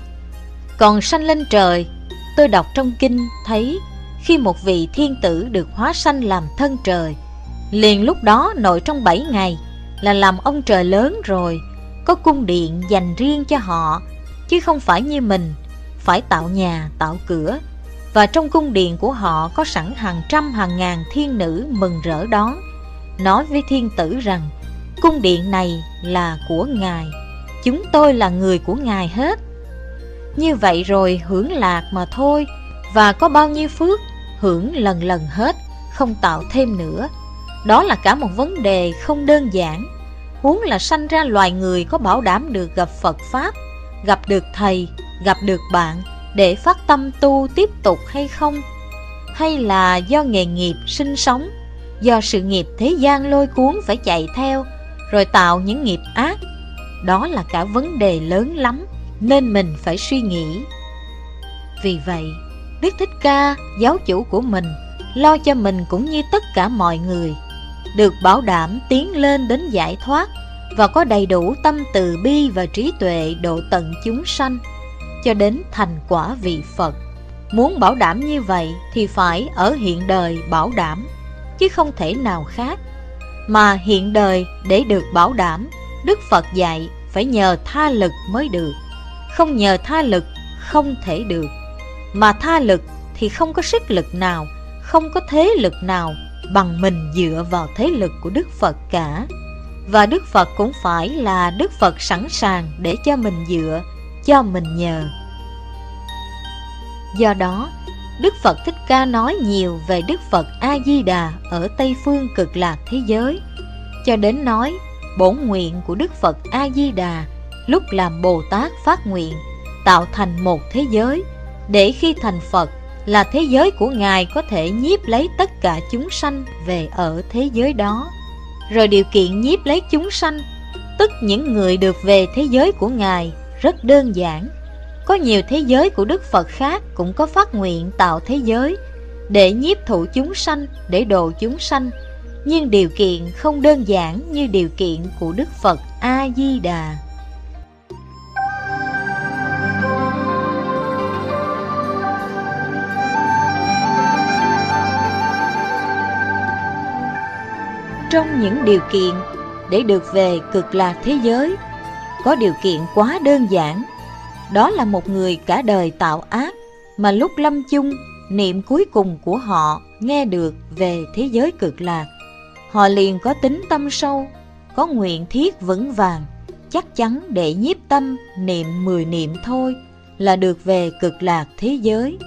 Còn sanh lên trời, tôi đọc trong kinh thấy, khi một vị thiên tử được hóa sanh làm thân trời, liền lúc đó nội trong bảy ngày là làm ông trời lớn rồi, có cung điện dành riêng cho họ, chứ không phải như mình, phải tạo nhà, tạo cửa. Và trong cung điện của họ có sẵn hàng trăm hàng ngàn thiên nữ mừng rỡ đón, nói với thiên tử rằng, cung điện này là của ngài, chúng tôi là người của ngài hết. Như vậy rồi hưởng lạc mà thôi, và có bao nhiêu phước, hưởng lần lần hết, không tạo thêm nữa. Đó là cả một vấn đề không đơn giản. Huống là sanh ra loài người có bảo đảm được gặp Phật Pháp, gặp được thầy, gặp được bạn, để phát tâm tu tiếp tục hay không? Hay là do nghề nghiệp sinh sống, do sự nghiệp thế gian lôi cuốn phải chạy theo, rồi tạo những nghiệp ác? Đó là cả vấn đề lớn lắm, nên mình phải suy nghĩ. Vì vậy, Đức Thích Ca, giáo chủ của mình, lo cho mình cũng như tất cả mọi người, được bảo đảm tiến lên đến giải thoát và có đầy đủ tâm từ bi và trí tuệ độ tận chúng sanh cho đến thành quả vị Phật. Muốn bảo đảm như vậy thì phải ở hiện đời bảo đảm, chứ không thể nào khác. Mà hiện đời để được bảo đảm, Đức Phật dạy phải nhờ tha lực mới được. Không nhờ tha lực không thể được. Mà tha lực thì không có sức lực nào, không có thế lực nào bằng mình dựa vào thế lực của Đức Phật cả. Và Đức Phật cũng phải là Đức Phật sẵn sàng để cho mình dựa, cho mình nhờ. Do đó, Đức Phật Thích Ca nói nhiều về Đức Phật A-di-đà ở Tây Phương Cực Lạc thế giới, cho đến nói bổn nguyện của Đức Phật A-di-đà lúc làm Bồ Tát phát nguyện tạo thành một thế giới, để khi thành Phật là thế giới của Ngài có thể nhiếp lấy tất cả chúng sanh về ở thế giới đó. Rồi điều kiện nhiếp lấy chúng sanh, tức những người được về thế giới của Ngài, rất đơn giản. Có nhiều thế giới của Đức Phật khác cũng có phát nguyện tạo thế giới để nhiếp thụ chúng sanh, để độ chúng sanh, nhưng điều kiện không đơn giản như điều kiện của Đức Phật A-di-đà. Trong những điều kiện để được về Cực Lạc thế giới, có điều kiện quá đơn giản. Đó là một người cả đời tạo ác, mà lúc lâm chung, niệm cuối cùng của họ nghe được về thế giới Cực Lạc, họ liền có tính tâm sâu, có nguyện thiết vững vàng, chắc chắn để nhiếp tâm niệm mười niệm thôi là được về Cực Lạc thế giới.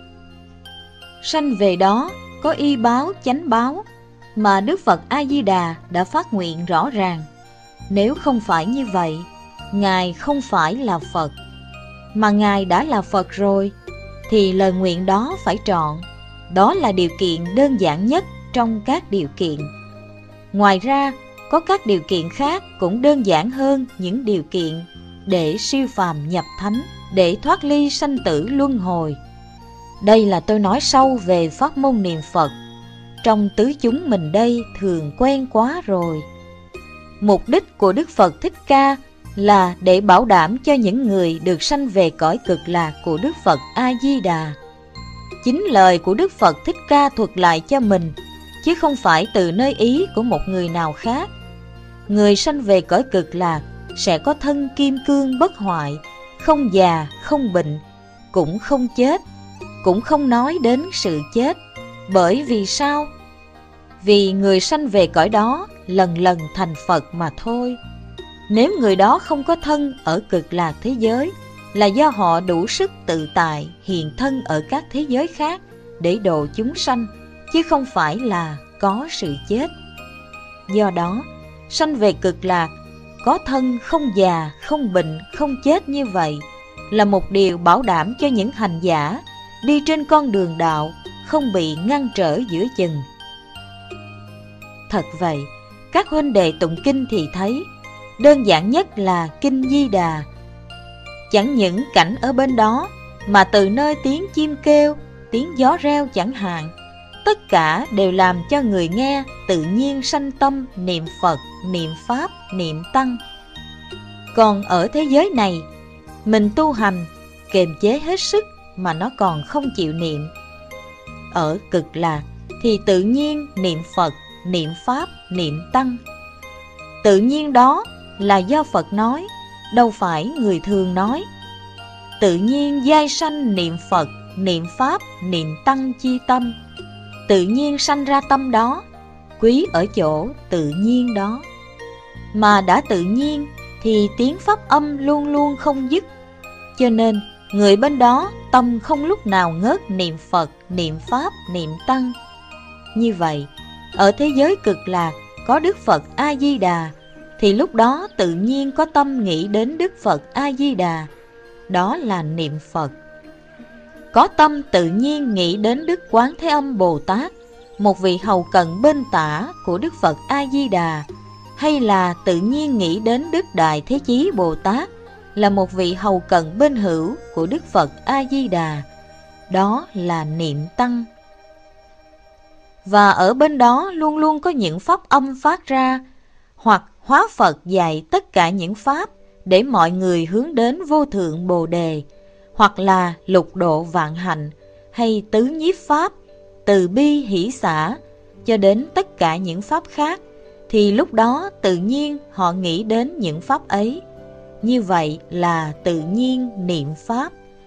Sanh về đó có y báo chánh báo mà Đức Phật A-di-đà đã phát nguyện rõ ràng. Nếu không phải như vậy, Ngài không phải là Phật. Mà Ngài đã là Phật rồi thì lời nguyện đó phải trọn. Đó là điều kiện đơn giản nhất trong các điều kiện. Ngoài ra, có các điều kiện khác cũng đơn giản hơn những điều kiện để siêu phàm nhập thánh, để thoát ly sanh tử luân hồi. Đây là tôi nói sâu về pháp môn niệm Phật. Trong tứ chúng mình đây thường quen quá rồi. Mục đích của Đức Phật Thích Ca là để bảo đảm cho những người được sanh về cõi Cực Lạc của Đức Phật A-di-đà. Chính lời của Đức Phật Thích Ca thuật lại cho mình, chứ không phải từ nơi ý của một người nào khác. Người sanh về cõi Cực Lạc sẽ có thân kim cương bất hoại, không già, không bệnh, cũng không chết, cũng không nói đến sự chết. Bởi vì sao? Vì người sanh về cõi đó lần lần thành Phật mà thôi. Nếu người đó không có thân ở Cực Lạc thế giới, là do họ đủ sức tự tại hiện thân ở các thế giới khác để độ chúng sanh, chứ không phải là có sự chết. Do đó, sanh về Cực Lạc, có thân không già, không bệnh, không chết như vậy là một điều bảo đảm cho những hành giả đi trên con đường đạo không bị ngăn trở giữa chừng. Thật vậy, các huynh đệ tụng kinh thì thấy, đơn giản nhất là Kinh Di Đà. Chẳng những cảnh ở bên đó, mà từ nơi tiếng chim kêu, tiếng gió reo chẳng hạn, tất cả đều làm cho người nghe tự nhiên sanh tâm niệm Phật, niệm Pháp, niệm Tăng. Còn ở thế giới này, mình tu hành, kiềm chế hết sức mà nó còn không chịu niệm. Ở Cực Lạc thì tự nhiên niệm Phật, niệm Pháp, niệm Tăng. Tự nhiên đó là do Phật nói, đâu phải người thường nói. Tự nhiên giai sanh niệm Phật, niệm Pháp, niệm Tăng chi tâm. Tự nhiên sanh ra tâm đó, quý ở chỗ tự nhiên đó. Mà đã tự nhiên thì tiếng pháp âm luôn luôn không dứt. Cho nên người bên đó tâm không lúc nào ngớt niệm Phật, niệm Pháp, niệm Tăng. Như vậy, ở thế giới Cực Lạc có Đức Phật A-di-đà, thì lúc đó tự nhiên có tâm nghĩ đến Đức Phật A-di-đà, đó là niệm Phật. Có tâm tự nhiên nghĩ đến Đức Quán Thế Âm Bồ Tát, một vị hầu cận bên tả của Đức Phật A-di-đà, hay là tự nhiên nghĩ đến Đức Đại Thế Chí Bồ Tát, là một vị hầu cận bên hữu của Đức Phật A-di-đà, đó là niệm Tăng. và ở bên đó luôn luôn có những pháp âm phát ra, hoặc Hóa Phật dạy tất cả những pháp để mọi người hướng đến vô thượng Bồ Đề, hoặc là lục độ vạn hạnh, hay tứ nhiếp pháp, từ bi hỷ xả, cho đến tất cả những pháp khác, thì lúc đó tự nhiên họ nghĩ đến những pháp ấy. Như vậy là tự nhiên niệm pháp.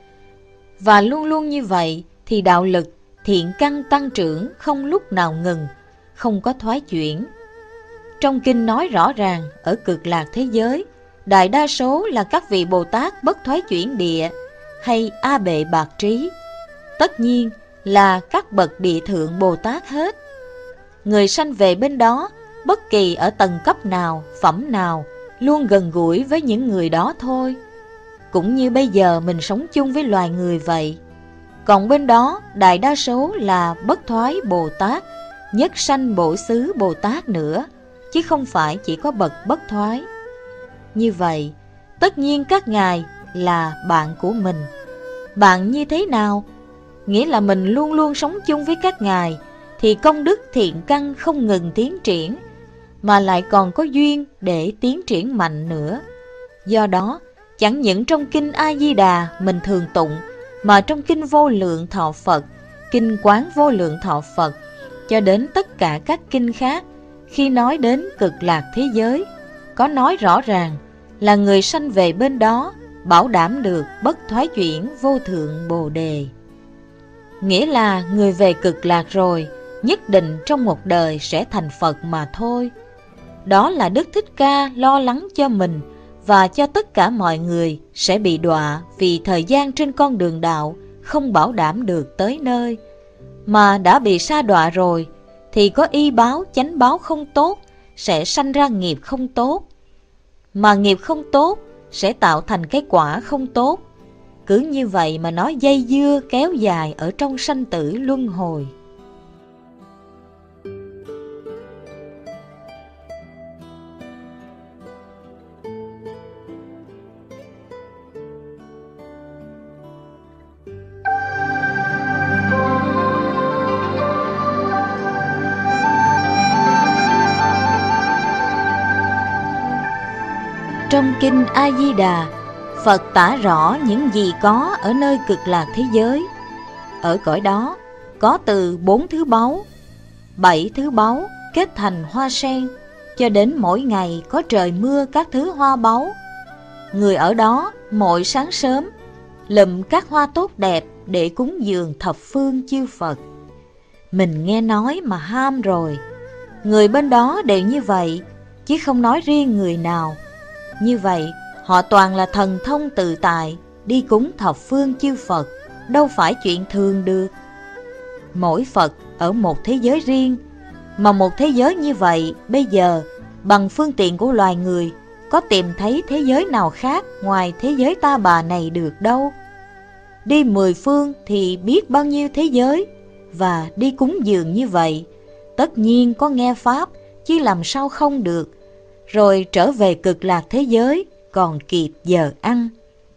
Và luôn luôn như vậy thì đạo lực, thiện căn tăng trưởng không lúc nào ngừng, không có thoái chuyển. Trong kinh nói rõ ràng, ở Cực Lạc thế giới, đại đa số là các vị Bồ Tát bất thoái chuyển địa hay A Bệ Bạc Trí, tất nhiên là các bậc địa thượng Bồ Tát hết. Người sanh về bên đó, bất kỳ ở tầng cấp nào, phẩm nào, luôn gần gũi với những người đó thôi. Cũng như bây giờ mình sống chung với loài người vậy. Còn bên đó, đại đa số là bất thoái Bồ Tát, nhất sanh Bổ Xứ Bồ Tát nữa, chứ không phải chỉ có bậc bất thoái. Như vậy, tất nhiên các ngài là bạn của mình. Bạn như thế nào? Nghĩa là mình luôn luôn sống chung với các ngài, thì công đức thiện căn không ngừng tiến triển, mà lại còn có duyên để tiến triển mạnh nữa. Do đó, chẳng những trong kinh A-di-đà mình thường tụng, mà trong kinh Vô Lượng Thọ Phật, kinh Quán Vô Lượng Thọ Phật, cho đến tất cả các kinh khác, khi nói đến Cực Lạc thế giới, có nói rõ ràng là người sanh về bên đó bảo đảm được bất thoái chuyển vô thượng Bồ Đề. Nghĩa là người về Cực Lạc rồi, nhất định trong một đời sẽ thành Phật mà thôi. Đó là Đức Thích Ca lo lắng cho mình và cho tất cả mọi người sẽ bị đọa vì thời gian trên con đường đạo không bảo đảm được tới nơi. Mà đã bị sa đọa rồi thì có y báo, chánh báo không tốt, sẽ sanh ra nghiệp không tốt. Mà nghiệp không tốt sẽ tạo thành cái quả không tốt. Cứ như vậy mà nó dây dưa kéo dài ở trong sanh tử luân hồi. Trong kinh A-di-đà, Phật tả rõ những gì có ở nơi Cực Lạc thế giới. Ở cõi đó có từ bốn thứ báu, bảy thứ báu kết thành hoa sen, cho đến mỗi ngày có trời mưa các thứ hoa báu. Người ở đó mỗi sáng sớm lụm các hoa tốt đẹp để cúng dường thập phương chư Phật. Mình nghe nói mà ham rồi. Người bên đó đều như vậy, chứ không nói riêng người nào. Như vậy, họ toàn là thần thông tự tại, đi cúng thập phương chư Phật, đâu phải chuyện thường được. Mỗi Phật ở một thế giới riêng, mà một thế giới như vậy, bây giờ, bằng phương tiện của loài người, có tìm thấy thế giới nào khác ngoài thế giới ta bà này được đâu. Đi mười phương thì biết bao nhiêu thế giới, và đi cúng dường như vậy, tất nhiên có nghe Pháp, chứ làm sao không được. Rồi trở về Cực Lạc thế giới, còn kịp giờ ăn.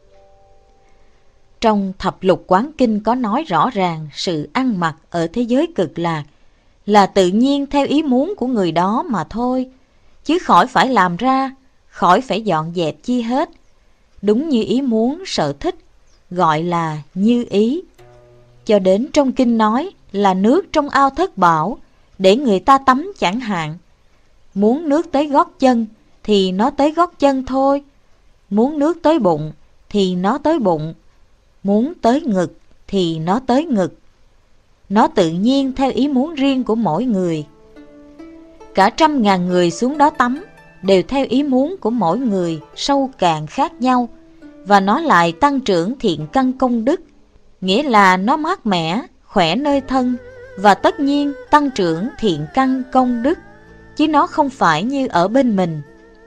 Trong Thập Lục Quán Kinh có nói rõ ràng sự ăn mặc ở thế giới Cực Lạc là tự nhiên theo ý muốn của người đó mà thôi, chứ khỏi phải làm ra, khỏi phải dọn dẹp chi hết. Đúng như ý muốn sở thích, gọi là như ý. Cho đến trong kinh nói là nước trong ao thất bảo, để người ta tắm chẳng hạn. Muốn nước tới gót chân thì nó tới gót chân thôi. Muốn nước tới bụng thì nó tới bụng. Muốn tới ngực thì nó tới ngực. Nó tự nhiên theo ý muốn riêng của mỗi người. Cả trăm ngàn người xuống đó tắm đều theo ý muốn của mỗi người, sâu cạn khác nhau. Và nó lại tăng trưởng thiện căn công đức, nghĩa là nó mát mẻ, khỏe nơi thân, và tất nhiên tăng trưởng thiện căn công đức, chứ nó không phải như ở bên mình.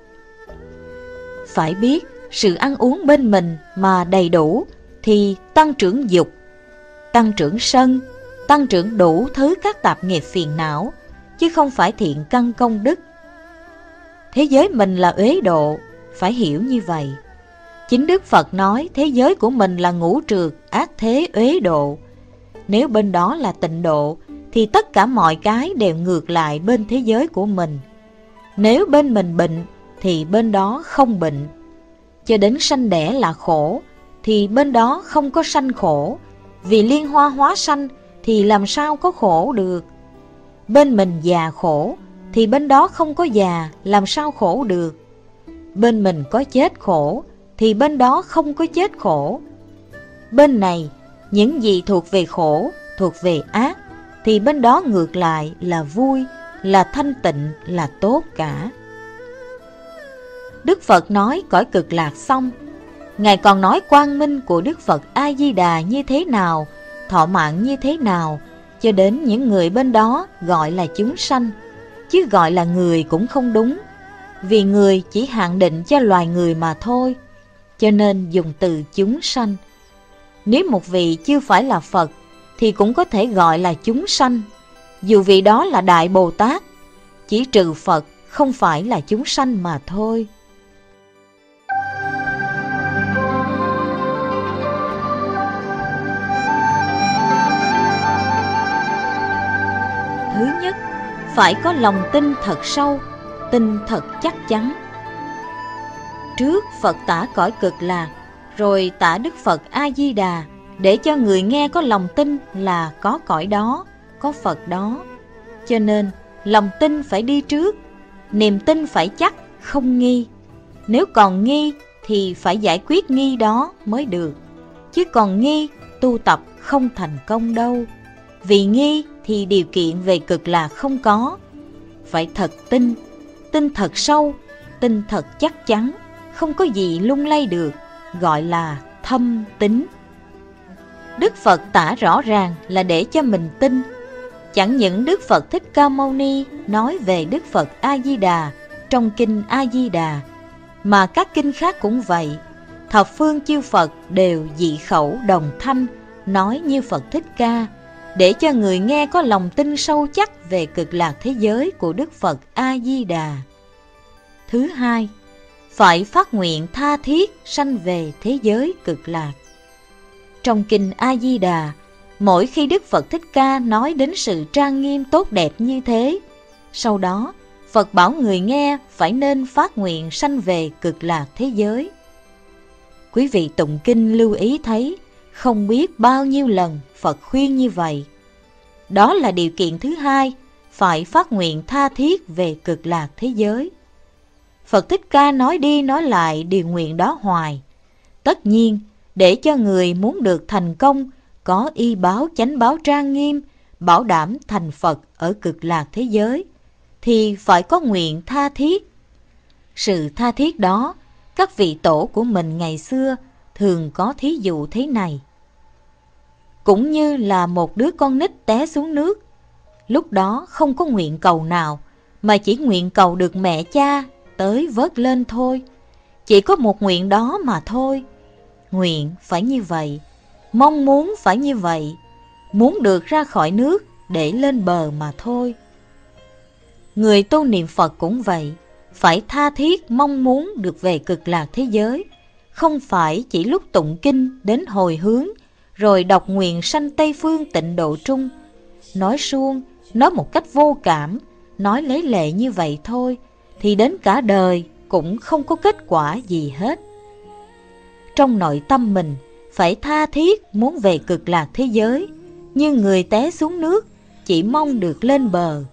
Phải biết, sự ăn uống bên mình mà đầy đủ thì tăng trưởng dục, tăng trưởng sân, tăng trưởng đủ thứ các tạp nghiệp phiền não, chứ không phải thiện căn công đức. Thế giới mình là uế độ, phải hiểu như vậy. Chính Đức Phật nói thế giới của mình là ngũ trược, ác thế uế độ. Nếu bên đó là tịnh độ thì tất cả mọi cái đều ngược lại bên thế giới của mình. Nếu bên mình bệnh thì bên đó không bệnh. Cho đến sanh đẻ là khổ thì bên đó không có sanh khổ, vì liên hoa hóa sanh thì làm sao có khổ được. Bên mình già khổ thì bên đó không có già, làm sao khổ được. Bên mình có chết khổ thì bên đó không có chết khổ. Bên này những gì thuộc về khổ, thuộc về ác, thì bên đó ngược lại là vui, là thanh tịnh, là tốt cả. Đức Phật nói cõi cực lạc xong, Ngài còn nói quang minh của Đức Phật A-di-đà như thế nào, thọ mạng như thế nào, cho đến những người bên đó gọi là chúng sanh, chứ gọi là người cũng không đúng, vì người chỉ hạn định cho loài người mà thôi, cho nên dùng từ chúng sanh. Nếu một vị chưa phải là Phật thì cũng có thể gọi là chúng sanh, dù vị đó là Đại Bồ Tát, chỉ trừ Phật không phải là chúng sanh mà thôi. Thứ nhất, phải có lòng tin thật sâu, tin thật chắc chắn. Trước Phật tả cõi cực lạc, rồi tả Đức Phật A-di-đà, để cho người nghe có lòng tin là có cõi đó, có Phật đó. Cho nên lòng tin phải đi trước, niềm tin phải chắc, không nghi. Nếu còn nghi thì phải giải quyết nghi đó mới được, chứ còn nghi tu tập không thành công đâu. Vì nghi thì điều kiện về cực lạc không có. Phải thật tin, tin thật sâu, tin thật chắc chắn, không có gì lung lay được, gọi là thâm tín. Đức Phật tả rõ ràng là để cho mình tin. Chẳng những Đức Phật Thích Ca Mâu Ni nói về Đức Phật A-di-đà trong kinh A-di-đà, mà các kinh khác cũng vậy. Thập phương chư Phật đều dị khẩu đồng thanh nói như Phật Thích Ca, để cho người nghe có lòng tin sâu chắc về cực lạc thế giới của Đức Phật A-di-đà. Thứ hai, phải phát nguyện tha thiết sanh về thế giới cực lạc. Trong kinh A-di-đà, mỗi khi Đức Phật Thích Ca nói đến sự trang nghiêm tốt đẹp như thế, sau đó Phật bảo người nghe phải nên phát nguyện sanh về cực lạc thế giới. Quý vị tụng kinh lưu ý thấy, không biết bao nhiêu lần Phật khuyên như vậy. Đó là điều kiện thứ hai, phải phát nguyện tha thiết về cực lạc thế giới. Phật Thích Ca nói đi nói lại điều nguyện đó hoài. Tất nhiên, để cho người muốn được thành công, có y báo chánh báo trang nghiêm, bảo đảm thành Phật ở cực lạc thế giới, thì phải có nguyện tha thiết. Sự tha thiết đó, các vị tổ của mình ngày xưa thường có thí dụ thế này. Cũng như là một đứa con nít té xuống nước, lúc đó không có nguyện cầu nào, mà chỉ nguyện cầu được mẹ cha tới vớt lên thôi. Chỉ có một nguyện đó mà thôi. Nguyện phải như vậy, mong muốn phải như vậy, muốn được ra khỏi nước để lên bờ mà thôi. Người tu niệm Phật cũng vậy, phải tha thiết mong muốn được về cực lạc thế giới, không phải chỉ lúc tụng kinh đến hồi hướng, rồi đọc nguyện sanh Tây Phương Tịnh Độ Trung. Nói suông, nói một cách vô cảm, nói lấy lệ như vậy thôi, thì đến cả đời cũng không có kết quả gì hết. Trong nội tâm mình phải tha thiết muốn về cực lạc thế giới, như người té xuống nước chỉ mong được lên bờ.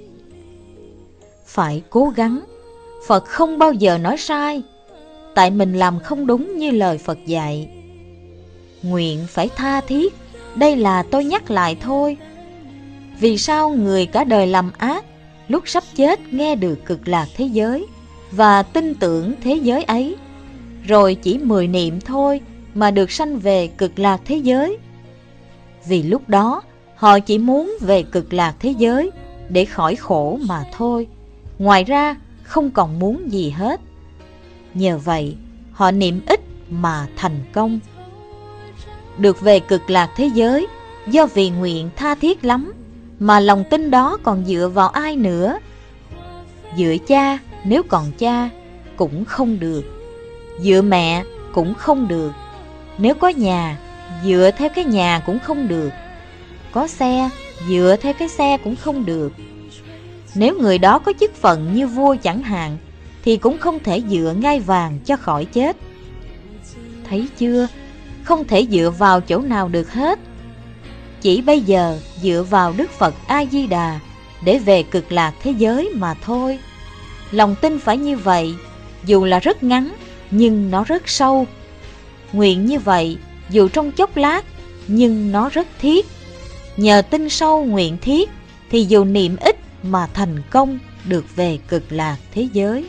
Phải cố gắng, Phật không bao giờ nói sai, tại mình làm không đúng như lời Phật dạy. Nguyện phải tha thiết, đây là tôi nhắc lại thôi. Vì sao người cả đời làm ác, lúc sắp chết nghe được cực lạc thế giới và tin tưởng thế giới ấy, rồi chỉ mười niệm thôi mà được sanh về cực lạc thế giới? Vì lúc đó họ chỉ muốn về cực lạc thế giới để khỏi khổ mà thôi, ngoài ra không còn muốn gì hết. Nhờ vậy họ niệm ít mà thành công. Được về cực lạc thế giới do vì nguyện tha thiết lắm, mà lòng tin đó còn dựa vào ai nữa? Dựa cha nếu còn cha cũng không được, dựa mẹ cũng không được. Nếu có nhà, dựa theo cái nhà cũng không được. Có xe, dựa theo cái xe cũng không được. Nếu người đó có chức phận như vua chẳng hạn, thì cũng không thể dựa ngai vàng cho khỏi chết. Thấy chưa, không thể dựa vào chỗ nào được hết. Chỉ bây giờ dựa vào Đức Phật A-di-đà để về cực lạc thế giới mà thôi. Lòng tin phải như vậy, dù là rất ngắn nhưng nó rất sâu. Nguyện như vậy, dù trong chốc lát nhưng nó rất thiết. Nhờ tin sâu nguyện thiết thì dù niệm ít mà thành công được về cực lạc thế giới.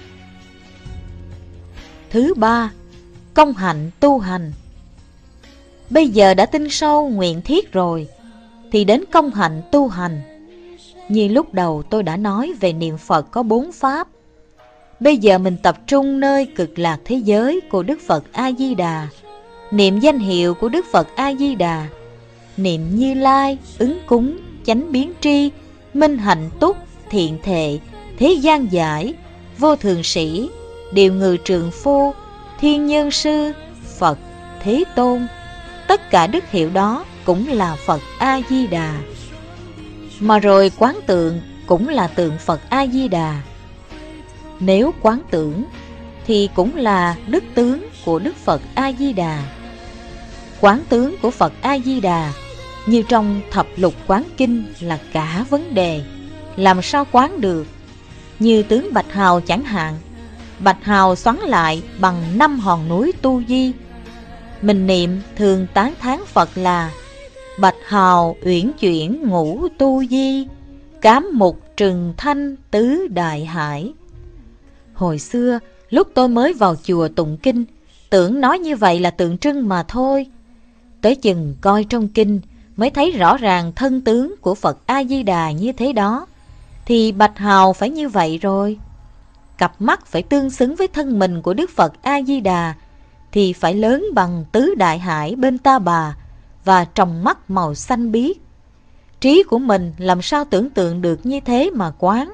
Thứ ba, công hạnh tu hành. Bây giờ đã tin sâu nguyện thiết rồi thì đến công hạnh tu hành. Như lúc đầu tôi đã nói về niệm Phật có bốn pháp. Bây giờ mình tập trung nơi cực lạc thế giới của Đức Phật A-di-đà, niệm danh hiệu của Đức Phật A-di-đà, niệm Như Lai, ứng cúng, chánh biến tri, minh hạnh túc, thiện thệ, thế gian giải, vô thường sĩ, điều ngự trượng phu, thiên nhân sư, Phật, Thế Tôn. Tất cả đức hiệu đó cũng là Phật A-di-đà. Mà rồi quán tượng cũng là tượng Phật A-di-đà. Nếu quán tưởng thì cũng là đức tướng của Đức Phật A-di-đà. Quán tướng của Phật A-di-đà như trong thập lục quán kinh là cả vấn đề. Làm sao quán được? Như tướng Bạch Hào chẳng hạn. Bạch Hào xoắn lại bằng năm hòn núi Tu Di. Mình niệm thường tán thán Phật là Bạch Hào uyển chuyển ngũ Tu Di, cám mục trừng thanh tứ đại hải. Hồi xưa lúc tôi mới vào chùa tụng kinh, tưởng nói như vậy là tượng trưng mà thôi. Tới chừng coi trong kinh mới thấy rõ ràng thân tướng của Phật A-di-đà như thế đó, thì Bạch Hào phải như vậy rồi. Cặp mắt phải tương xứng với thân mình của Đức Phật A-di-đà, thì phải lớn bằng tứ đại hải bên Ta Bà, và tròng mắt màu xanh biếc. Trí của mình làm sao tưởng tượng được như thế mà quán?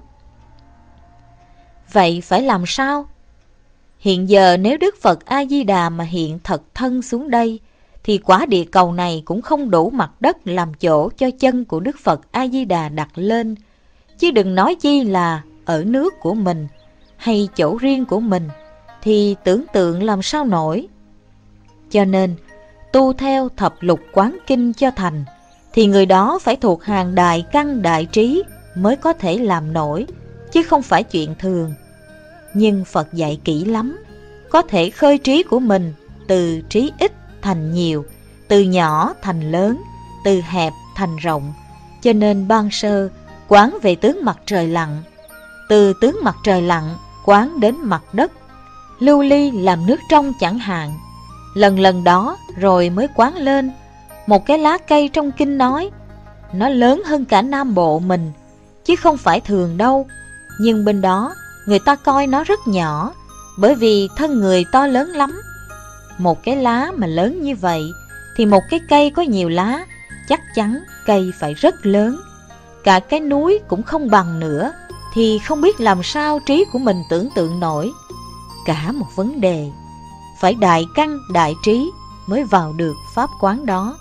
Vậy phải làm sao? Hiện giờ nếu Đức Phật A-di-đà mà hiện thật thân xuống đây, thì quả địa cầu này cũng không đủ mặt đất làm chỗ cho chân của Đức Phật A-di-đà đặt lên, chứ đừng nói chi là ở nước của mình hay chỗ riêng của mình, thì tưởng tượng làm sao nổi. Cho nên tu theo thập lục quán kinh cho thành, thì người đó phải thuộc hàng đại căn đại trí mới có thể làm nổi, chứ không phải chuyện thường. Nhưng Phật dạy kỹ lắm, có thể khơi trí của mình từ trí ít thành nhiều, từ nhỏ thành lớn, từ hẹp thành rộng. Cho nên ban sơ quán về tướng mặt trời lặn, từ tướng mặt trời lặn quán đến mặt đất, lưu ly làm nước trong chẳng hạn. Lần lần đó rồi mới quán lên. Một cái lá cây trong kinh nói nó lớn hơn cả Nam Bộ mình, chứ không phải thường đâu. Nhưng bên đó người ta coi nó rất nhỏ, bởi vì thân người to lớn lắm. Một cái lá mà lớn như vậy, thì một cái cây có nhiều lá, chắc chắn cây phải rất lớn. Cả cái núi cũng không bằng nữa, thì không biết làm sao trí của mình tưởng tượng nổi. Cả một vấn đề, phải đại căn đại trí mới vào được pháp quán đó.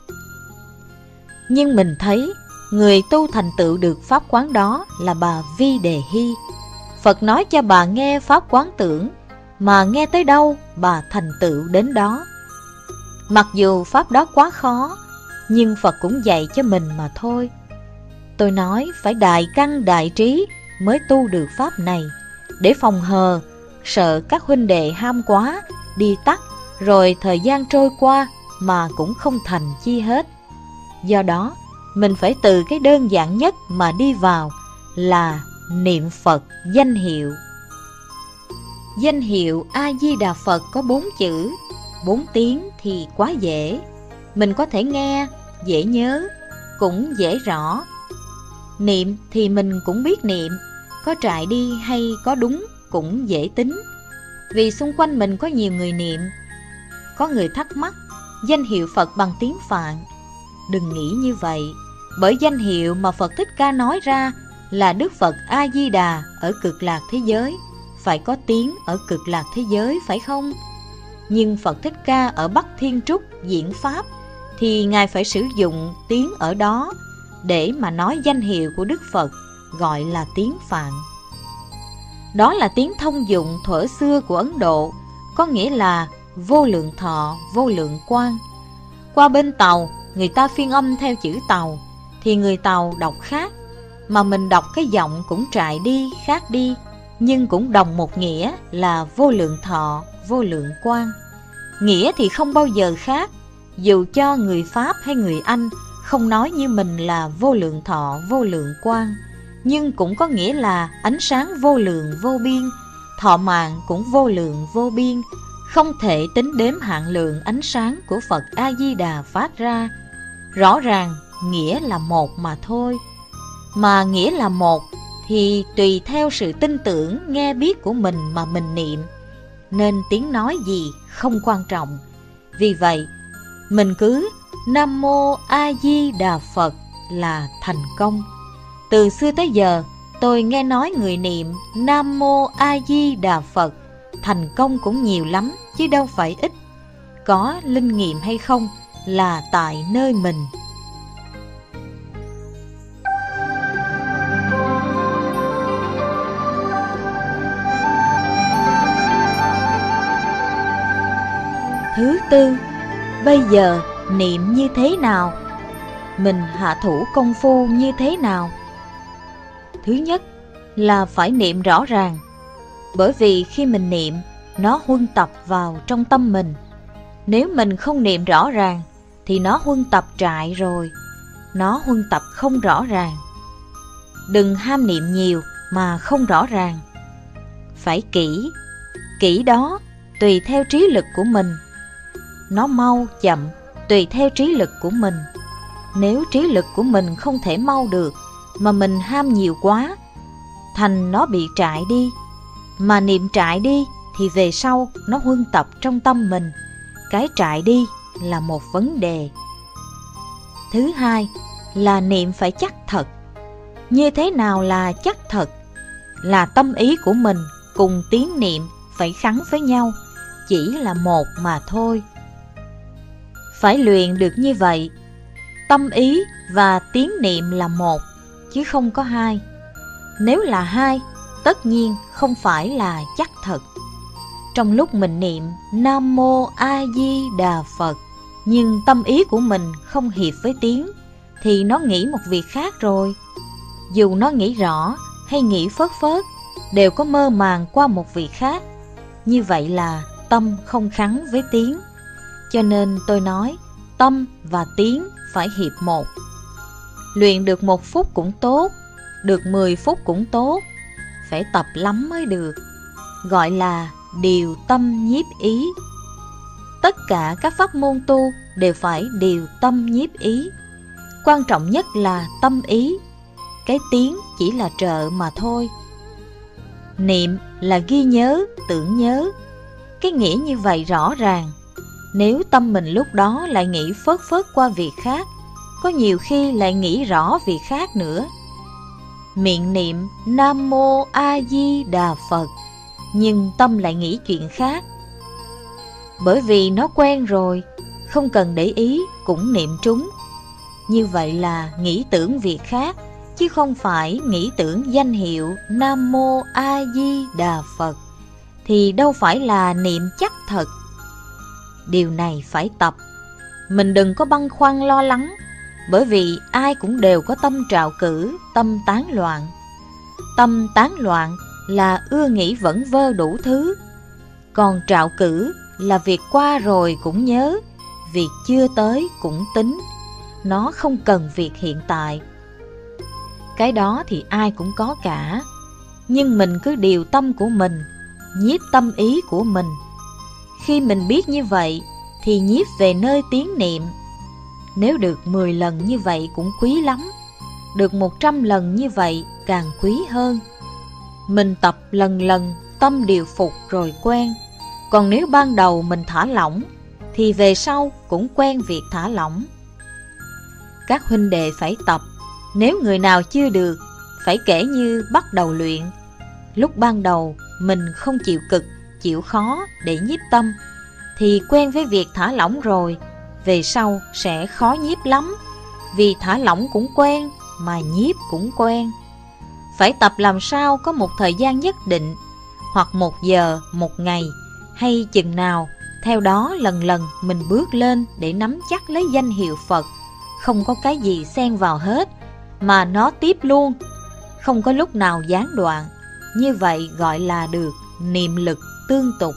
Nhưng mình thấy người tu thành tựu được pháp quán đó là bà Vi Đề Hy. Phật nói cho bà nghe pháp quán tưởng, mà nghe tới đâu bà thành tựu đến đó. Mặc dù pháp đó quá khó, nhưng Phật cũng dạy cho mình mà thôi. Tôi nói phải đại căn đại trí mới tu được pháp này, để phòng hờ, sợ các huynh đệ ham quá, đi tắt, rồi thời gian trôi qua mà cũng không thành chi hết. Do đó, mình phải từ cái đơn giản nhất mà đi vào là niệm Phật danh hiệu. Danh hiệu A-di-đà Phật có bốn chữ, bốn tiếng thì quá dễ. Mình có thể nghe, dễ nhớ, cũng dễ rõ. Niệm thì mình cũng biết niệm, có trại đi hay có đúng cũng dễ tính. Vì xung quanh mình có nhiều người niệm. Có người thắc mắc danh hiệu Phật bằng tiếng Phạn. Đừng nghĩ như vậy, bởi danh hiệu mà Phật Thích Ca nói ra là Đức Phật A-di-đà ở cực lạc thế giới, phải có tiếng ở cực lạc thế giới, phải không? Nhưng Phật Thích Ca ở Bắc Thiên Trúc diễn Pháp thì Ngài phải sử dụng tiếng ở đó, để mà nói danh hiệu của Đức Phật, gọi là tiếng Phạn. Đó là tiếng thông dụng thuở xưa của Ấn Độ, có nghĩa là vô lượng thọ, vô lượng quang. Qua bên Tàu, người ta phiên âm theo chữ Tàu, thì người Tàu đọc khác, mà mình đọc cái giọng cũng trại đi, khác đi, nhưng cũng đồng một nghĩa là vô lượng thọ, vô lượng quang. Nghĩa thì không bao giờ khác, dù cho người Pháp hay người Anh không nói như mình là vô lượng thọ, vô lượng quang, nhưng cũng có nghĩa là ánh sáng vô lượng vô biên, thọ mạng cũng vô lượng vô biên, không thể tính đếm hạn lượng ánh sáng của Phật A-di-đà phát ra. Rõ ràng nghĩa là một mà thôi. Mà nghĩa là một thì tùy theo sự tin tưởng nghe biết của mình mà mình niệm, nên tiếng nói gì không quan trọng. Vì vậy mình cứ Nam Mô A Di Đà Phật là thành công. Từ xưa tới giờ tôi nghe nói người niệm Nam Mô A Di Đà Phật thành công cũng nhiều lắm, chứ đâu phải ít. Có linh nghiệm hay không là tại nơi mình. Thứ tư, bây giờ niệm như thế nào? Mình hạ thủ công phu như thế nào? Thứ nhất là phải niệm rõ ràng, bởi vì khi mình niệm, nó huân tập vào trong tâm mình. Nếu mình không niệm rõ ràng, thì nó huân tập trại rồi, nó huân tập không rõ ràng. Đừng ham niệm nhiều mà không rõ ràng. Phải kỹ, kỹ đó tùy theo trí lực của mình. Nó mau, chậm, tùy theo trí lực của mình. Nếu trí lực của mình không thể mau được, mà mình ham nhiều quá, thành nó bị trại đi. Mà niệm trại đi thì về sau nó huân tập trong tâm mình. Cái trại đi là một vấn đề. Thứ hai là niệm phải chắc thật. Như thế nào là chắc thật? Là tâm ý của mình cùng tiếng niệm phải khắng với nhau, chỉ là một mà thôi. Phải luyện được như vậy. Tâm ý và tiếng niệm là một, chứ không có hai. Nếu là hai, tất nhiên không phải là chắc thật. Trong lúc mình niệm Nam Mô A Di Đà Phật, nhưng tâm ý của mình không hiệp với tiếng, thì nó nghĩ một việc khác rồi. Dù nó nghĩ rõ hay nghĩ phớt phớt, đều có mơ màng qua một việc khác. Như vậy là tâm không khắng với tiếng. Cho nên tôi nói tâm và tiếng phải hiệp một. Luyện được một phút cũng tốt, được mười phút cũng tốt, phải tập lắm mới được. Gọi là điều tâm nhiếp ý. Tất cả các pháp môn tu đều phải điều tâm nhiếp ý. Quan trọng nhất là tâm ý. Cái tiếng chỉ là trợ mà thôi. Niệm là ghi nhớ, tưởng nhớ. Cái nghĩa như vậy rõ ràng. Nếu tâm mình lúc đó lại nghĩ phớt phớt qua việc khác, có nhiều khi lại nghĩ rõ việc khác nữa. Miệng niệm Nam Mô A Di Đà Phật, nhưng tâm lại nghĩ chuyện khác. Bởi vì nó quen rồi, không cần để ý cũng niệm trúng. Như vậy là nghĩ tưởng việc khác, chứ không phải nghĩ tưởng danh hiệu Nam Mô A Di Đà Phật, thì đâu phải là niệm chắc thật. Điều này phải tập. Mình đừng có băn khoăn lo lắng, bởi vì ai cũng đều có tâm trạo cử, tâm tán loạn. Tâm tán loạn là ưa nghĩ vẩn vơ đủ thứ. Còn trạo cử là việc qua rồi cũng nhớ, việc chưa tới cũng tính. Nó không cần việc hiện tại. Cái đó thì ai cũng có cả. Nhưng mình cứ điều tâm của mình, nhiếp tâm ý của mình. Khi mình biết như vậy thì nhiếp về nơi tiếng niệm. Nếu được mười lần như vậy cũng quý lắm. Được một trăm lần như vậy càng quý hơn. Mình tập lần lần, tâm điều phục rồi quen. Còn nếu ban đầu mình thả lỏng, thì về sau cũng quen việc thả lỏng. Các huynh đệ phải tập. Nếu người nào chưa được, phải kể như bắt đầu luyện. Lúc ban đầu mình không chịu cực, chịu khó để nhiếp tâm, thì quen với việc thả lỏng rồi, về sau sẽ khó nhiếp lắm. vì thả lỏng cũng quen, mà nhiếp cũng quen. Phải tập làm sao có một thời gian nhất định, hoặc một giờ, một ngày, hay chừng nào, theo đó lần lần mình bước lên để nắm chắc lấy danh hiệu Phật. Không có cái gì xen vào hết, mà nó tiếp luôn, không có lúc nào gián đoạn. Như vậy gọi là được niệm lực tương tục.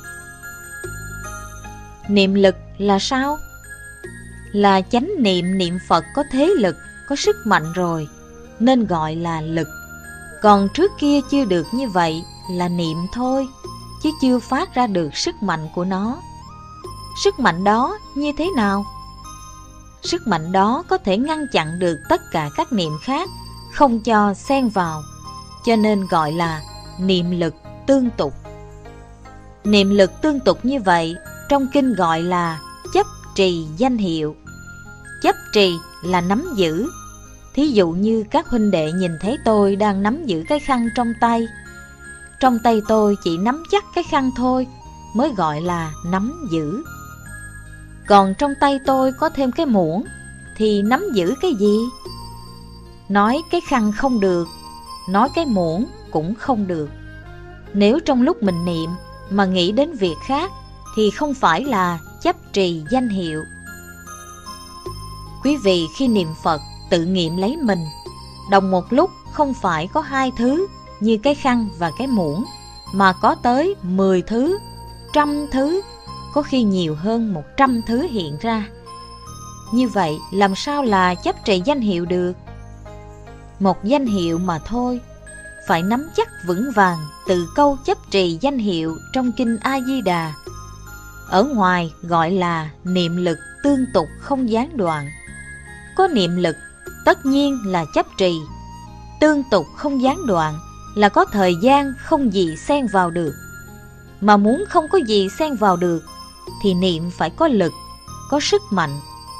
Niệm lực là sao? Là chánh niệm niệm Phật có thế lực, có sức mạnh rồi, nên gọi là lực. Còn trước kia chưa được như vậy là niệm thôi, chứ chưa phát ra được sức mạnh của nó. Sức mạnh đó như thế nào? Sức mạnh đó có thể ngăn chặn được tất cả các niệm khác, không cho xen vào, cho nên gọi là niệm lực tương tục. Niệm lực tương tục như vậy, trong kinh gọi là chấp trì danh hiệu. Chấp trì là nắm giữ. Thí dụ như các huynh đệ nhìn thấy tôi đang nắm giữ cái khăn trong tay. Trong tay tôi chỉ nắm chắc cái khăn thôi, mới gọi là nắm giữ. Còn trong tay tôi có thêm cái muỗng, thì nắm giữ cái gì? Nói cái khăn không được, nói cái muỗng cũng không được. Nếu trong lúc mình niệm mà nghĩ đến việc khác, thì không phải là chấp trì danh hiệu. Quý vị khi niệm Phật tự nghiệm lấy mình, đồng một lúc không phải có hai thứ như cái khăn và cái muỗng, mà có tới mười thứ, trăm thứ, có khi nhiều hơn một trăm thứ hiện ra. Như vậy làm sao là chấp trì danh hiệu được? Một danh hiệu mà thôi, phải nắm chắc vững vàng từ câu chấp trì danh hiệu trong kinh A Di Đà. Ở ngoài gọi là niệm lực tương tục không gián đoạn. Có niệm lực tất nhiên là chấp trì, tương tục không gián đoạn là có thời gian không gì xen vào được. Mà muốn không có gì xen vào được thì niệm phải có lực, có sức mạnh.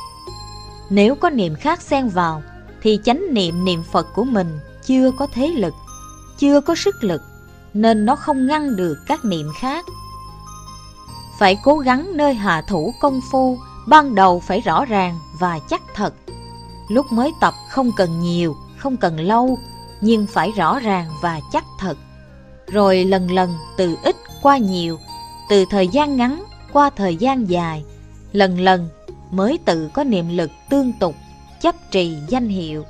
Nếu có niệm khác xen vào thì chánh niệm niệm Phật của mình chưa có thế lực, chưa có sức lực, nên nó không ngăn được các niệm khác. Phải cố gắng nơi hạ thủ công phu, ban đầu phải rõ ràng và chắc thật. Lúc mới tập không cần nhiều, không cần lâu, nhưng phải rõ ràng và chắc thật. Rồi lần lần từ ít qua nhiều, từ thời gian ngắn qua thời gian dài, lần lần mới tự có niệm lực tương tục, chấp trì danh hiệu.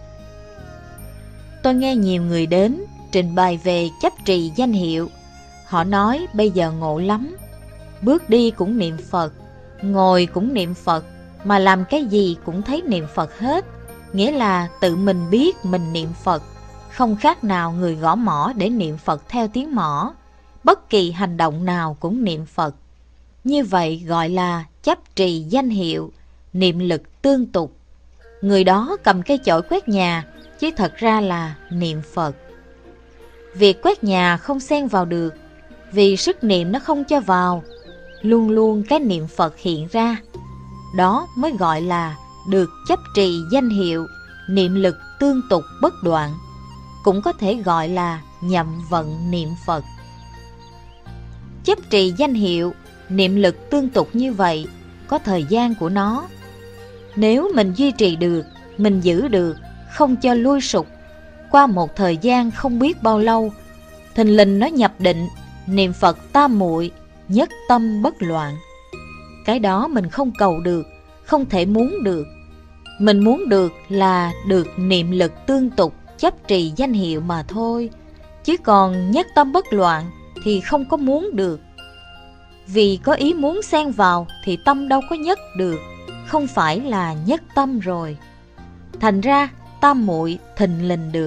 Tôi nghe nhiều người đến trình bày về chấp trì danh hiệu. Họ nói bây giờ ngộ lắm, bước đi cũng niệm Phật, ngồi cũng niệm Phật, mà làm cái gì cũng thấy niệm Phật hết. Nghĩa là tự mình biết mình niệm Phật, không khác nào người gõ mõ để niệm Phật theo tiếng mõ. Bất kỳ hành động nào cũng niệm Phật. Như vậy gọi là chấp trì danh hiệu, niệm lực tương tục. Người đó cầm cây chổi quét nhà, chứ thật ra là niệm Phật. Việc quét nhà không xen vào được, vì sức niệm nó không cho vào, luôn luôn cái niệm Phật hiện ra. Đó mới gọi là được chấp trì danh hiệu, niệm lực tương tục bất đoạn. Cũng có thể gọi là nhậm vận niệm Phật. Chấp trì danh hiệu, niệm lực tương tục như vậy có thời gian của nó. Nếu mình duy trì được, mình giữ được, không cho lui sụt, qua một thời gian không biết bao lâu, thình lình nó nhập định, niệm Phật tam muội, nhất tâm bất loạn. Cái đó mình không cầu được, không thể muốn được. Mình muốn được là được niệm lực tương tục, chấp trì danh hiệu mà thôi. Chứ còn nhất tâm bất loạn thì không có muốn được. Vì có ý muốn xen vào thì tâm đâu có nhất được, không phải là nhất tâm rồi. Thành ra tam muội thình lình được.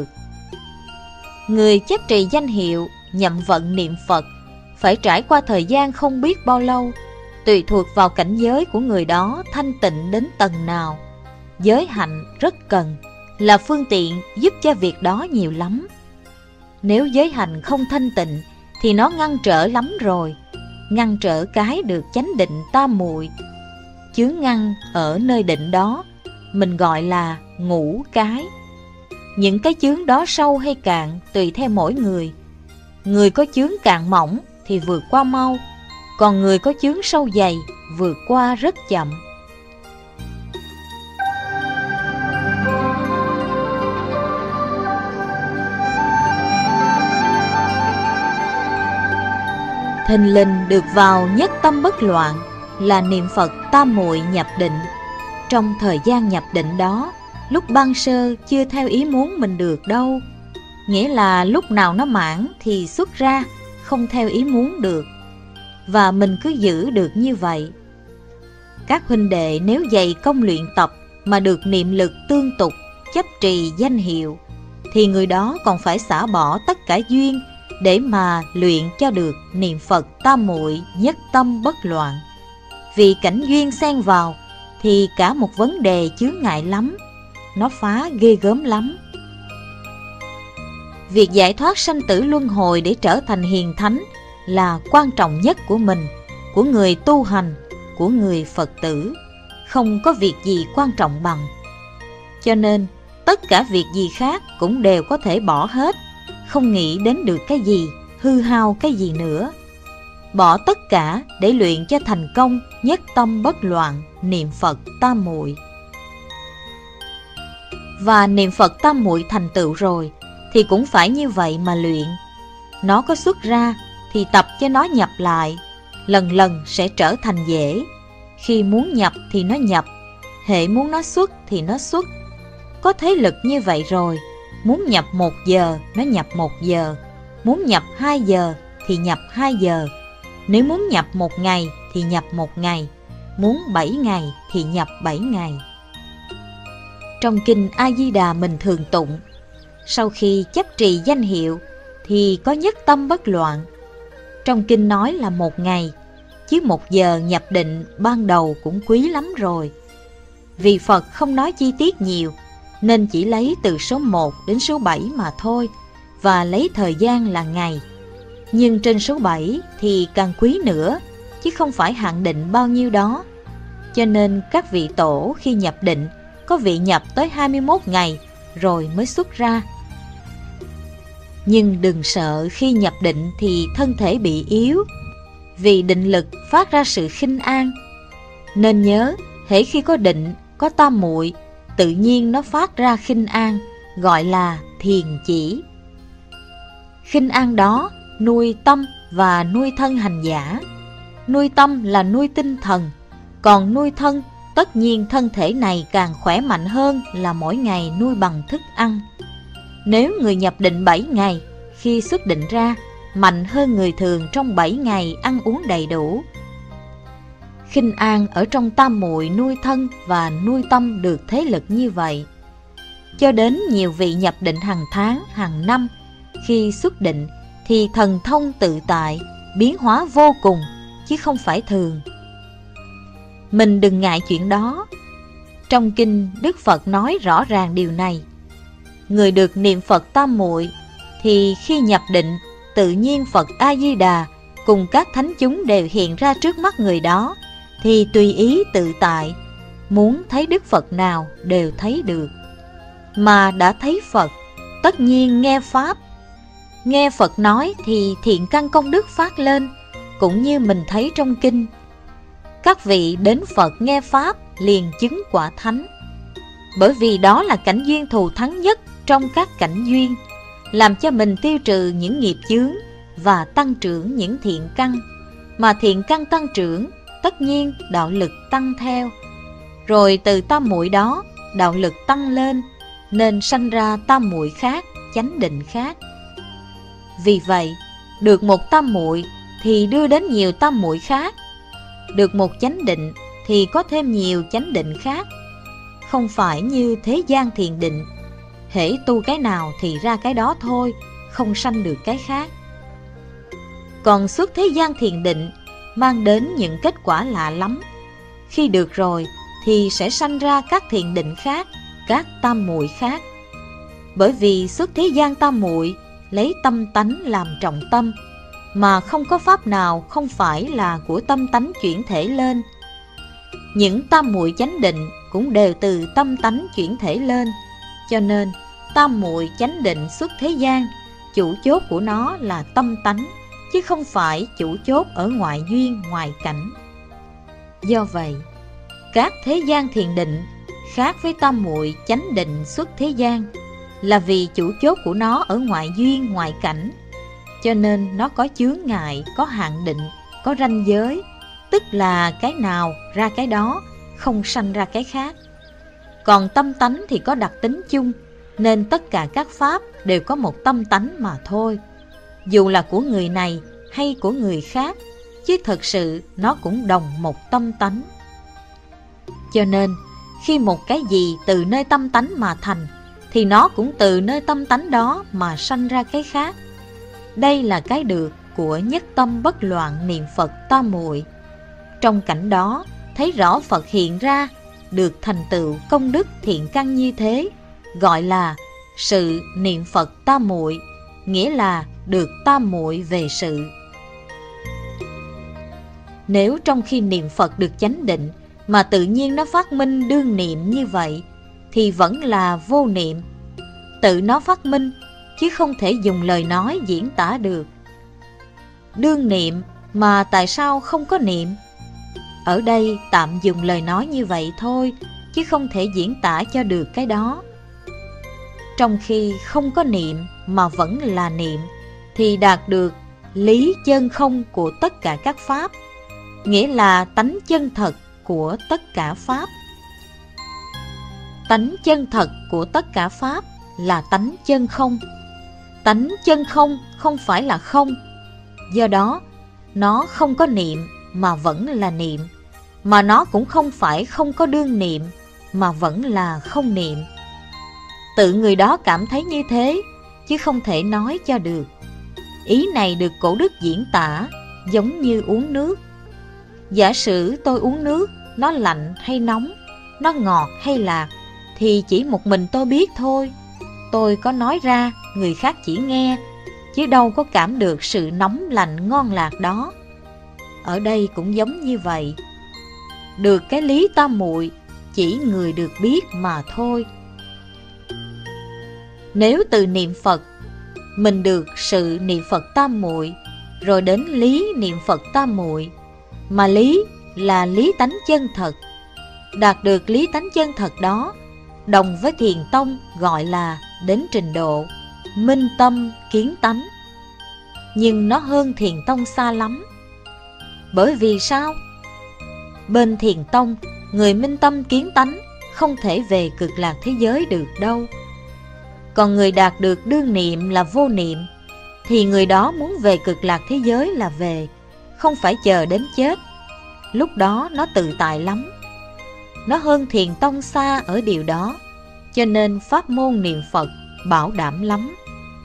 Người chấp trì danh hiệu, nhậm vận niệm Phật phải trải qua thời gian không biết bao lâu, tùy thuộc vào cảnh giới của người đó thanh tịnh đến tầng nào. Giới hạnh rất cần, là phương tiện giúp cho việc đó nhiều lắm. Nếu giới hạnh không thanh tịnh thì nó ngăn trở lắm rồi. Ngăn trở cái được chánh định tam muội. Chướng ngăn ở nơi định đó mình gọi là ngũ cái. Những cái chướng đó sâu hay cạn tùy theo mỗi người. Người có chướng cạn mỏng thì vượt qua mau, còn người có chướng sâu dày vượt qua rất chậm. thình lình được vào nhất tâm bất loạn là niệm Phật tam muội nhập định. Trong thời gian nhập định đó, lúc ban sơ chưa theo ý muốn mình được đâu. Nghĩa là lúc nào nó mãn thì xuất ra, không theo ý muốn được. Và mình cứ giữ được như vậy. Các huynh đệ nếu dày công luyện tập mà được niệm lực tương tục, chấp trì danh hiệu, thì người đó còn phải xả bỏ tất cả duyên để mà luyện cho được niệm Phật tam muội nhất tâm bất loạn. Vì cảnh duyên xen vào thì cả một vấn đề chướng ngại lắm, nó phá ghê gớm lắm. Việc giải thoát sanh tử luân hồi để trở thành hiền thánh là quan trọng nhất của mình, của người tu hành, của người Phật tử. Không có việc gì quan trọng bằng. Cho nên tất cả việc gì khác cũng đều có thể bỏ hết, không nghĩ đến được cái gì, hư hao cái gì nữa. Bỏ tất cả để luyện cho thành công nhất tâm bất loạn niệm Phật tam muội. Và niệm Phật tam muội thành tựu rồi thì cũng phải như vậy mà luyện. Nó có xuất ra thì tập cho nó nhập lại, lần lần sẽ trở thành dễ. Khi muốn nhập thì nó nhập, hễ muốn nó xuất thì nó xuất. Có thế lực như vậy rồi, muốn nhập một giờ nó nhập một giờ, muốn nhập hai giờ thì nhập hai giờ, nếu muốn nhập một ngày thì nhập một ngày, muốn bảy ngày thì nhập bảy ngày. Trong kinh A Di Đà mình thường tụng, sau khi chấp trì danh hiệu thì có nhất tâm bất loạn. Trong kinh nói là một ngày, chứ một giờ nhập định ban đầu cũng quý lắm rồi. Vì Phật không nói chi tiết nhiều, nên chỉ lấy từ số một đến số bảy mà thôi, và lấy thời gian là ngày. Nhưng trên số bảy thì càng quý nữa, chứ không phải hạn định bao nhiêu đó. Cho nên các vị tổ khi nhập định, có vị nhập tới hai mươi mốt ngày rồi mới xuất ra. Nhưng đừng sợ khi nhập định thì thân thể bị yếu, vì định lực phát ra sự khinh an. Nên nhớ, hễ khi có định, có tam muội, tự nhiên nó phát ra khinh an, gọi là thiền chỉ. Khinh an đó nuôi tâm và nuôi thân hành giả. Nuôi tâm là nuôi tinh thần, còn nuôi thân, tất nhiên thân thể này càng khỏe mạnh hơn là mỗi ngày nuôi bằng thức ăn. Nếu người nhập định bảy ngày, khi xuất định ra, mạnh hơn người thường trong bảy ngày ăn uống đầy đủ. Khinh an ở trong tam muội nuôi thân và nuôi tâm được thế lực như vậy. Cho đến nhiều vị nhập định hàng tháng, hàng năm, khi xuất định thì thần thông tự tại, biến hóa vô cùng, chứ không phải thường. Mình đừng ngại chuyện đó. Trong kinh Đức Phật nói rõ ràng điều này. Người được niệm Phật tam muội thì khi nhập định, tự nhiên Phật A Di Đà cùng các thánh chúng đều hiện ra trước mắt người đó, thì tùy ý tự tại, muốn thấy Đức Phật nào đều thấy được. Mà đã thấy Phật, tất nhiên nghe Pháp. Nghe Phật nói thì thiện căn công đức phát lên, cũng như mình thấy trong kinh. Các vị đến Phật nghe Pháp liền chứng quả thánh. Bởi vì đó là cảnh duyên thù thắng nhất trong các cảnh duyên, làm cho mình tiêu trừ những nghiệp chướng và tăng trưởng những thiện căn. Mà thiện căn tăng trưởng, tất nhiên đạo lực tăng theo. Rồi từ tam muội đó, đạo lực tăng lên, nên sanh ra tam muội khác, chánh định khác. Vì vậy, được một tam muội thì đưa đến nhiều tam muội khác. Được một chánh định thì có thêm nhiều chánh định khác. Không phải như thế gian thiền định, hễ tu cái nào thì ra cái đó thôi, không sanh được cái khác. Còn xuất thế gian thiền định mang đến những kết quả lạ lắm. Khi được rồi thì sẽ sanh ra các thiền định khác, các tam muội khác. Bởi vì xuất thế gian tam muội lấy tâm tánh làm trọng tâm, mà không có pháp nào không phải là của tâm tánh chuyển thể lên. Những tam muội chánh định cũng đều từ tâm tánh chuyển thể lên. Cho nên tam muội chánh định xuất thế gian, chủ chốt của nó là tâm tánh, chứ không phải chủ chốt ở ngoại duyên ngoại cảnh. Do vậy, các thế gian thiền định khác với tam muội chánh định xuất thế gian, là vì chủ chốt của nó ở ngoại duyên ngoại cảnh. cho nên nó có chướng ngại, có hạn định, có ranh giới, tức là cái nào ra cái đó, không sanh ra cái khác. Còn tâm tánh thì có đặc tính chung, nên tất cả các pháp đều có một tâm tánh mà thôi, dù là của người này hay của người khác, chứ thật sự nó cũng đồng một tâm tánh. Cho nên, khi một cái gì từ nơi tâm tánh mà thành, thì nó cũng từ nơi tâm tánh đó mà sanh ra cái khác. Đây là cái được của nhất tâm bất loạn niệm Phật tam muội. Trong cảnh đó, thấy rõ Phật hiện ra, được thành tựu công đức thiện căn như thế, gọi là sự niệm Phật tam muội, nghĩa là được tam muội về sự. Nếu trong khi niệm Phật được chánh định, mà tự nhiên nó phát minh đương niệm như vậy, thì vẫn là vô niệm. Tự nó phát minh, chứ không thể dùng lời nói diễn tả được. Đương niệm mà tại sao không có niệm? Ở đây tạm dùng lời nói như vậy thôi, chứ không thể diễn tả cho được cái đó. Trong khi không có niệm mà vẫn là niệm, thì đạt được lý chân không của tất cả các pháp, nghĩa là tánh chân thật của tất cả pháp. Tánh chân thật của tất cả pháp là tánh chân không. Tánh chân không không phải là không. Do đó, nó không có niệm mà vẫn là niệm, mà nó cũng không phải không có đương niệm mà vẫn là không niệm. Tự người đó cảm thấy như thế, chứ không thể nói cho được. Ý này được cổ đức diễn tả giống như uống nước. Giả sử tôi uống nước, nó lạnh hay nóng, nó ngọt hay lạc, thì chỉ một mình tôi biết thôi. Tôi có nói ra, người khác chỉ nghe, chứ đâu có cảm được sự nóng lạnh ngon lạc đó. Ở đây cũng giống như vậy. Được cái lý tam muội chỉ người được biết mà thôi. Nếu từ niệm Phật mình được sự niệm Phật tam muội, rồi đến lý niệm Phật tam muội, mà lý là lý tánh chân thật, đạt được lý tánh chân thật đó, đồng với thiền tông gọi là đến trình độ minh tâm kiến tánh. Nhưng nó hơn thiền tông xa lắm. Bởi vì sao? Bên thiền tông, người minh tâm kiến tánh không thể về cực lạc thế giới được đâu. Còn người đạt được đương niệm là vô niệm, thì người đó muốn về cực lạc thế giới là về, không phải chờ đến chết. Lúc đó nó tự tại lắm. Nó hơn thiền tông xa ở điều đó, cho nên pháp môn niệm Phật bảo đảm lắm.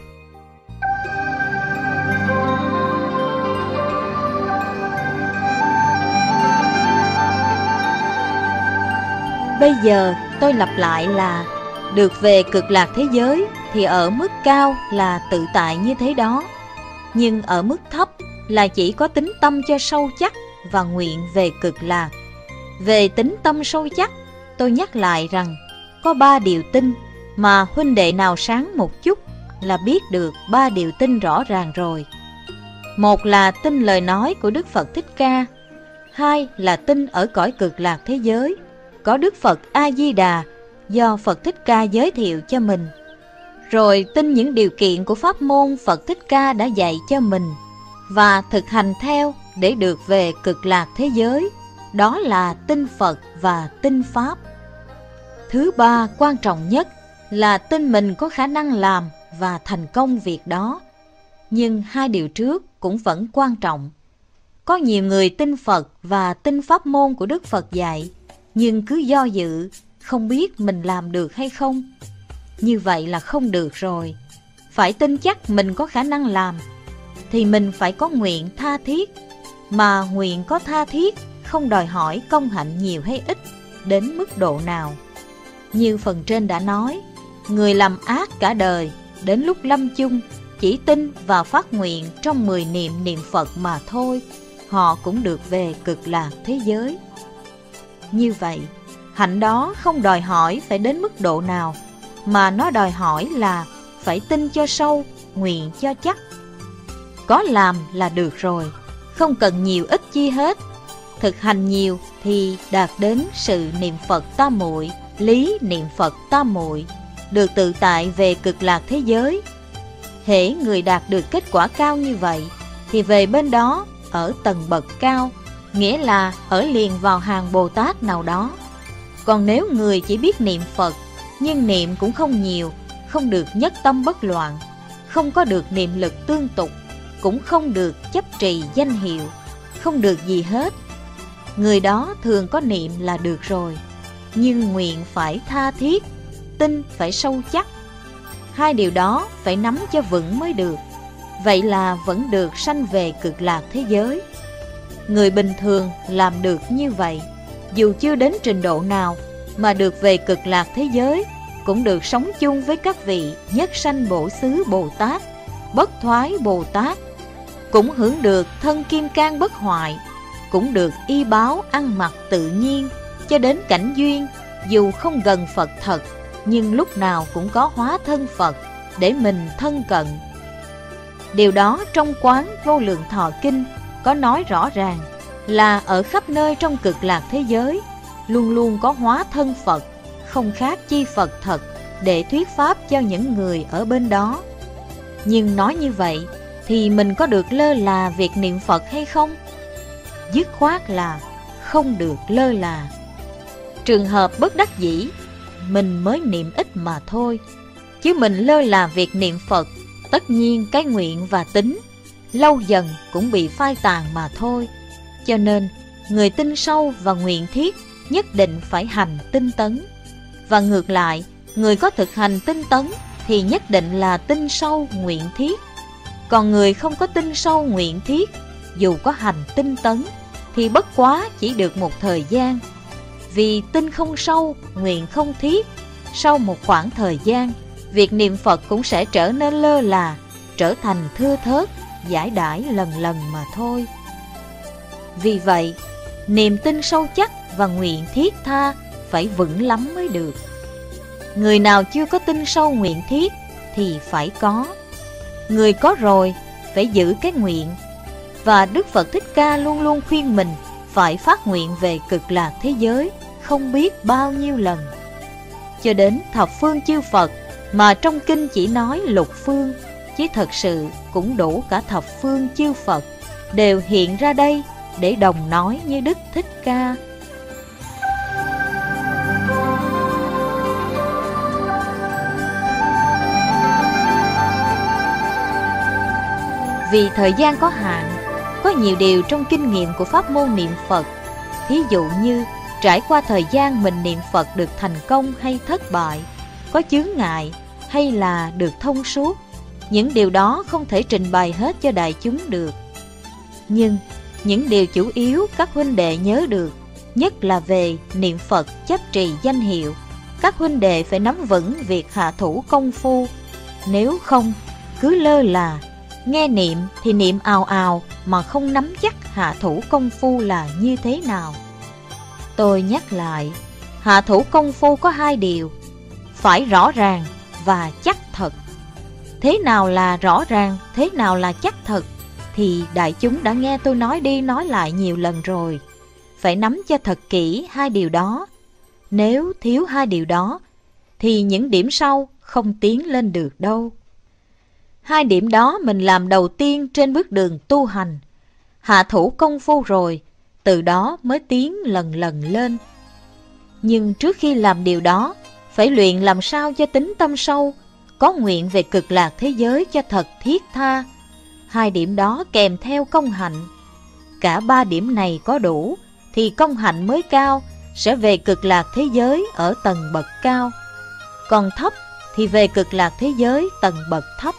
Bây giờ tôi lặp lại là được về cực lạc thế giới thì ở mức cao là tự tại như thế đó, nhưng ở mức thấp là chỉ có tính tâm cho sâu chắc và nguyện về cực lạc. Về tính tâm sâu chắc, tôi nhắc lại rằng có ba điều tin mà huynh đệ nào sáng một chút là biết được ba điều tin rõ ràng rồi. Một là tin lời nói của Đức Phật Thích Ca. Hai là tin ở cõi cực lạc thế giới có Đức Phật A-di-đà do Phật Thích Ca giới thiệu cho mình. Rồi tin những điều kiện của pháp môn Phật Thích Ca đã dạy cho mình và thực hành theo để được về cực lạc thế giới. Đó là tin Phật và tin Pháp. Thứ ba quan trọng nhất là tin mình có khả năng làm và thành công việc đó. Nhưng hai điều trước cũng vẫn quan trọng. Có nhiều người tin Phật và tin pháp môn của Đức Phật dạy, nhưng cứ do dự, không biết mình làm được hay không. Như vậy là không được rồi. Phải tin chắc mình có khả năng làm, thì mình phải có nguyện tha thiết. Mà nguyện có tha thiết không đòi hỏi công hạnh nhiều hay ít, đến mức độ nào. Như phần trên đã nói, người làm ác cả đời, đến lúc lâm chung, chỉ tin và phát nguyện trong mười niệm niệm Phật mà thôi, họ cũng được về cực lạc thế giới. Như vậy, hạnh đó không đòi hỏi phải đến mức độ nào, mà nó đòi hỏi là phải tin cho sâu, nguyện cho chắc. Có làm là được rồi, không cần nhiều ít chi hết. Thực hành nhiều thì đạt đến sự niệm Phật tam muội, lý niệm Phật tam muội, được tự tại về cực lạc thế giới. hễ người đạt được kết quả cao như vậy thì về bên đó ở tầng bậc cao, nghĩa là ở liền vào hàng Bồ Tát nào đó. Còn nếu người chỉ biết niệm Phật, nhưng niệm cũng không nhiều, không được nhất tâm bất loạn, không có được niệm lực tương tục, cũng không được chấp trì danh hiệu, không được gì hết, người đó thường có niệm là được rồi, nhưng nguyện phải tha thiết, tin phải sâu chắc. Hai điều đó phải nắm cho vững mới được. Vậy là vẫn được sanh về cực lạc thế giới. Người bình thường làm được như vậy, dù chưa đến trình độ nào mà được về cực lạc thế giới, cũng được sống chung với các vị nhất sanh bổ xứ Bồ Tát, bất thoái Bồ Tát, cũng hưởng được thân kim cang bất hoại, cũng được y báo ăn mặc tự nhiên, cho đến cảnh duyên, dù không gần Phật thật, nhưng lúc nào cũng có hóa thân Phật để mình thân cận. Điều đó trong Quán Vô Lượng Thọ Kinh có nói rõ ràng là ở khắp nơi trong cực lạc thế giới luôn luôn có hóa thân Phật, không khác chi Phật thật, để thuyết pháp cho những người ở bên đó. Nhưng nói như vậy thì mình có được lơ là việc niệm Phật hay không? Dứt khoát là không được lơ là. Trường hợp bất đắc dĩ, mình mới niệm ít mà thôi, chứ mình lơ là việc niệm Phật, tất nhiên cái nguyện và tính lâu dần cũng bị phai tàn mà thôi. Cho nên người tin sâu và nguyện thiết nhất định phải hành tinh tấn. Và ngược lại, người có thực hành tinh tấn thì nhất định là tin sâu nguyện thiết. Còn người không có tin sâu nguyện thiết, dù có hành tinh tấn thì bất quá chỉ được một thời gian. Vì tin không sâu, nguyện không thiết, sau một khoảng thời gian, việc niệm Phật cũng sẽ trở nên lơ là, trở thành thưa thớt, giải đãi lần lần mà thôi. Vì vậy, niềm tin sâu chắc và nguyện thiết tha phải vững lắm mới được. Người nào chưa có tin sâu nguyện thiết thì phải có. Người có rồi phải giữ cái nguyện. Và Đức Phật Thích Ca luôn luôn khuyên mình phải phát nguyện về cực lạc thế giới không biết bao nhiêu lần. Cho đến thập phương chư Phật mà trong kinh chỉ nói lục phương, chứ thật sự cũng đủ cả thập phương chư Phật đều hiện ra đây để đồng nói như Đức Thích Ca. Vì thời gian có hạn, có nhiều điều trong kinh nghiệm của pháp môn niệm Phật, thí dụ như trải qua thời gian mình niệm Phật được thành công hay thất bại, có chướng ngại hay là được thông suốt, những điều đó không thể trình bày hết cho đại chúng được. Nhưng những điều chủ yếu các huynh đệ nhớ được, nhất là về niệm Phật chấp trì danh hiệu, các huynh đệ phải nắm vững việc hạ thủ công phu. Nếu không, cứ lơ là, nghe niệm thì niệm ào ào mà không nắm chắc hạ thủ công phu là như thế nào. Tôi nhắc lại, hạ thủ công phu có hai điều, phải rõ ràng và chắc thật. Thế nào là rõ ràng, thế nào là chắc thật thì đại chúng đã nghe tôi nói đi nói lại nhiều lần rồi. Phải nắm cho thật kỹ hai điều đó. Nếu thiếu hai điều đó thì những điểm sau không tiến lên được đâu. Hai điểm đó mình làm đầu tiên trên bước đường tu hành. Hạ thủ công phu rồi, từ đó mới tiến lần lần lên. Nhưng trước khi làm điều đó, phải luyện làm sao cho tính tâm sâu, có nguyện về cực lạc thế giới cho thật thiết tha. Hai điểm đó kèm theo công hạnh. Cả ba điểm này có đủ thì công hạnh mới cao, sẽ về cực lạc thế giới ở tầng bậc cao. Còn thấp thì về cực lạc thế giới tầng bậc thấp.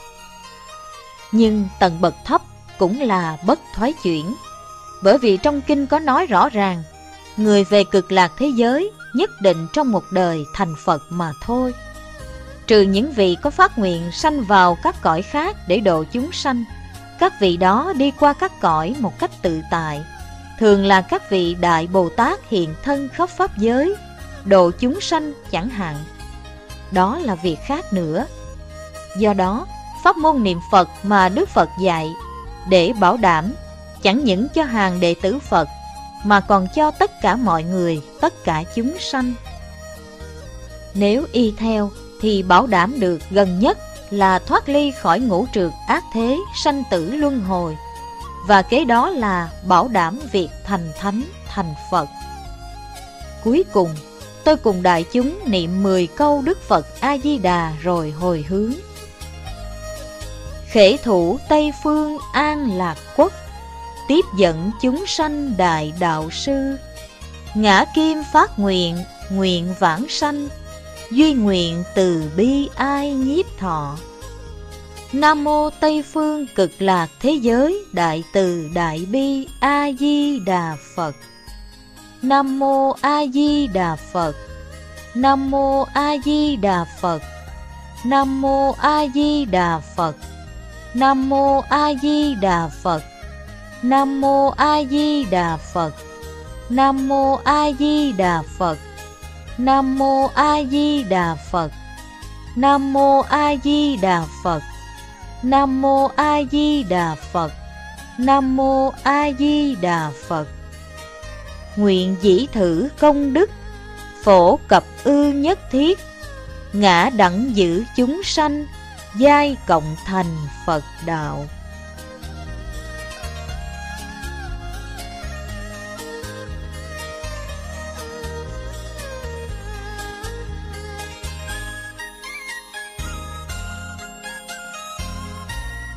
Nhưng tầng bậc thấp cũng là bất thoái chuyển. Bởi vì trong kinh có nói rõ ràng, người về cực lạc thế giới nhất định trong một đời thành Phật mà thôi. Trừ những vị có phát nguyện sanh vào các cõi khác để độ chúng sanh, các vị đó đi qua các cõi một cách tự tại. Thường là các vị Đại Bồ Tát hiện thân khắp pháp giới, độ chúng sanh chẳng hạn. Đó là việc khác nữa. Do đó, pháp môn niệm Phật mà Đức Phật dạy để bảo đảm chẳng những cho hàng đệ tử Phật mà còn cho tất cả mọi người, tất cả chúng sanh. Nếu y theo thì bảo đảm được gần nhất là thoát ly khỏi ngũ trược ác thế sanh tử luân hồi, và kế đó là bảo đảm việc thành thánh thành Phật. Cuối cùng, tôi cùng đại chúng niệm mười câu Đức Phật A-di-đà rồi hồi hướng. Khể thủ Tây Phương An Lạc Quốc, tiếp dẫn chúng sanh đại đạo sư. Ngã kim phát nguyện, nguyện vãng sanh, duy nguyện từ bi ai nhiếp thọ. Nam mô Tây Phương Cực Lạc Thế Giới Đại Từ Đại Bi A Di Đà Phật. Nam mô A Di Đà Phật. Nam mô A Di Đà Phật. Nam mô A Di Đà Phật. Nam mô A Di Đà Phật. Nam mô A Di Đà Phật. Nam mô A Di Đà Phật. Nam mô A Di Đà Phật. Nam mô A Di Đà Phật. Nam mô A Di Đà Phật. Nam mô A Di Đà Phật. Nguyện dĩ thử công đức, phổ cập ư nhất thiết, ngã đẳng giữ chúng sanh, giai cộng thành Phật đạo.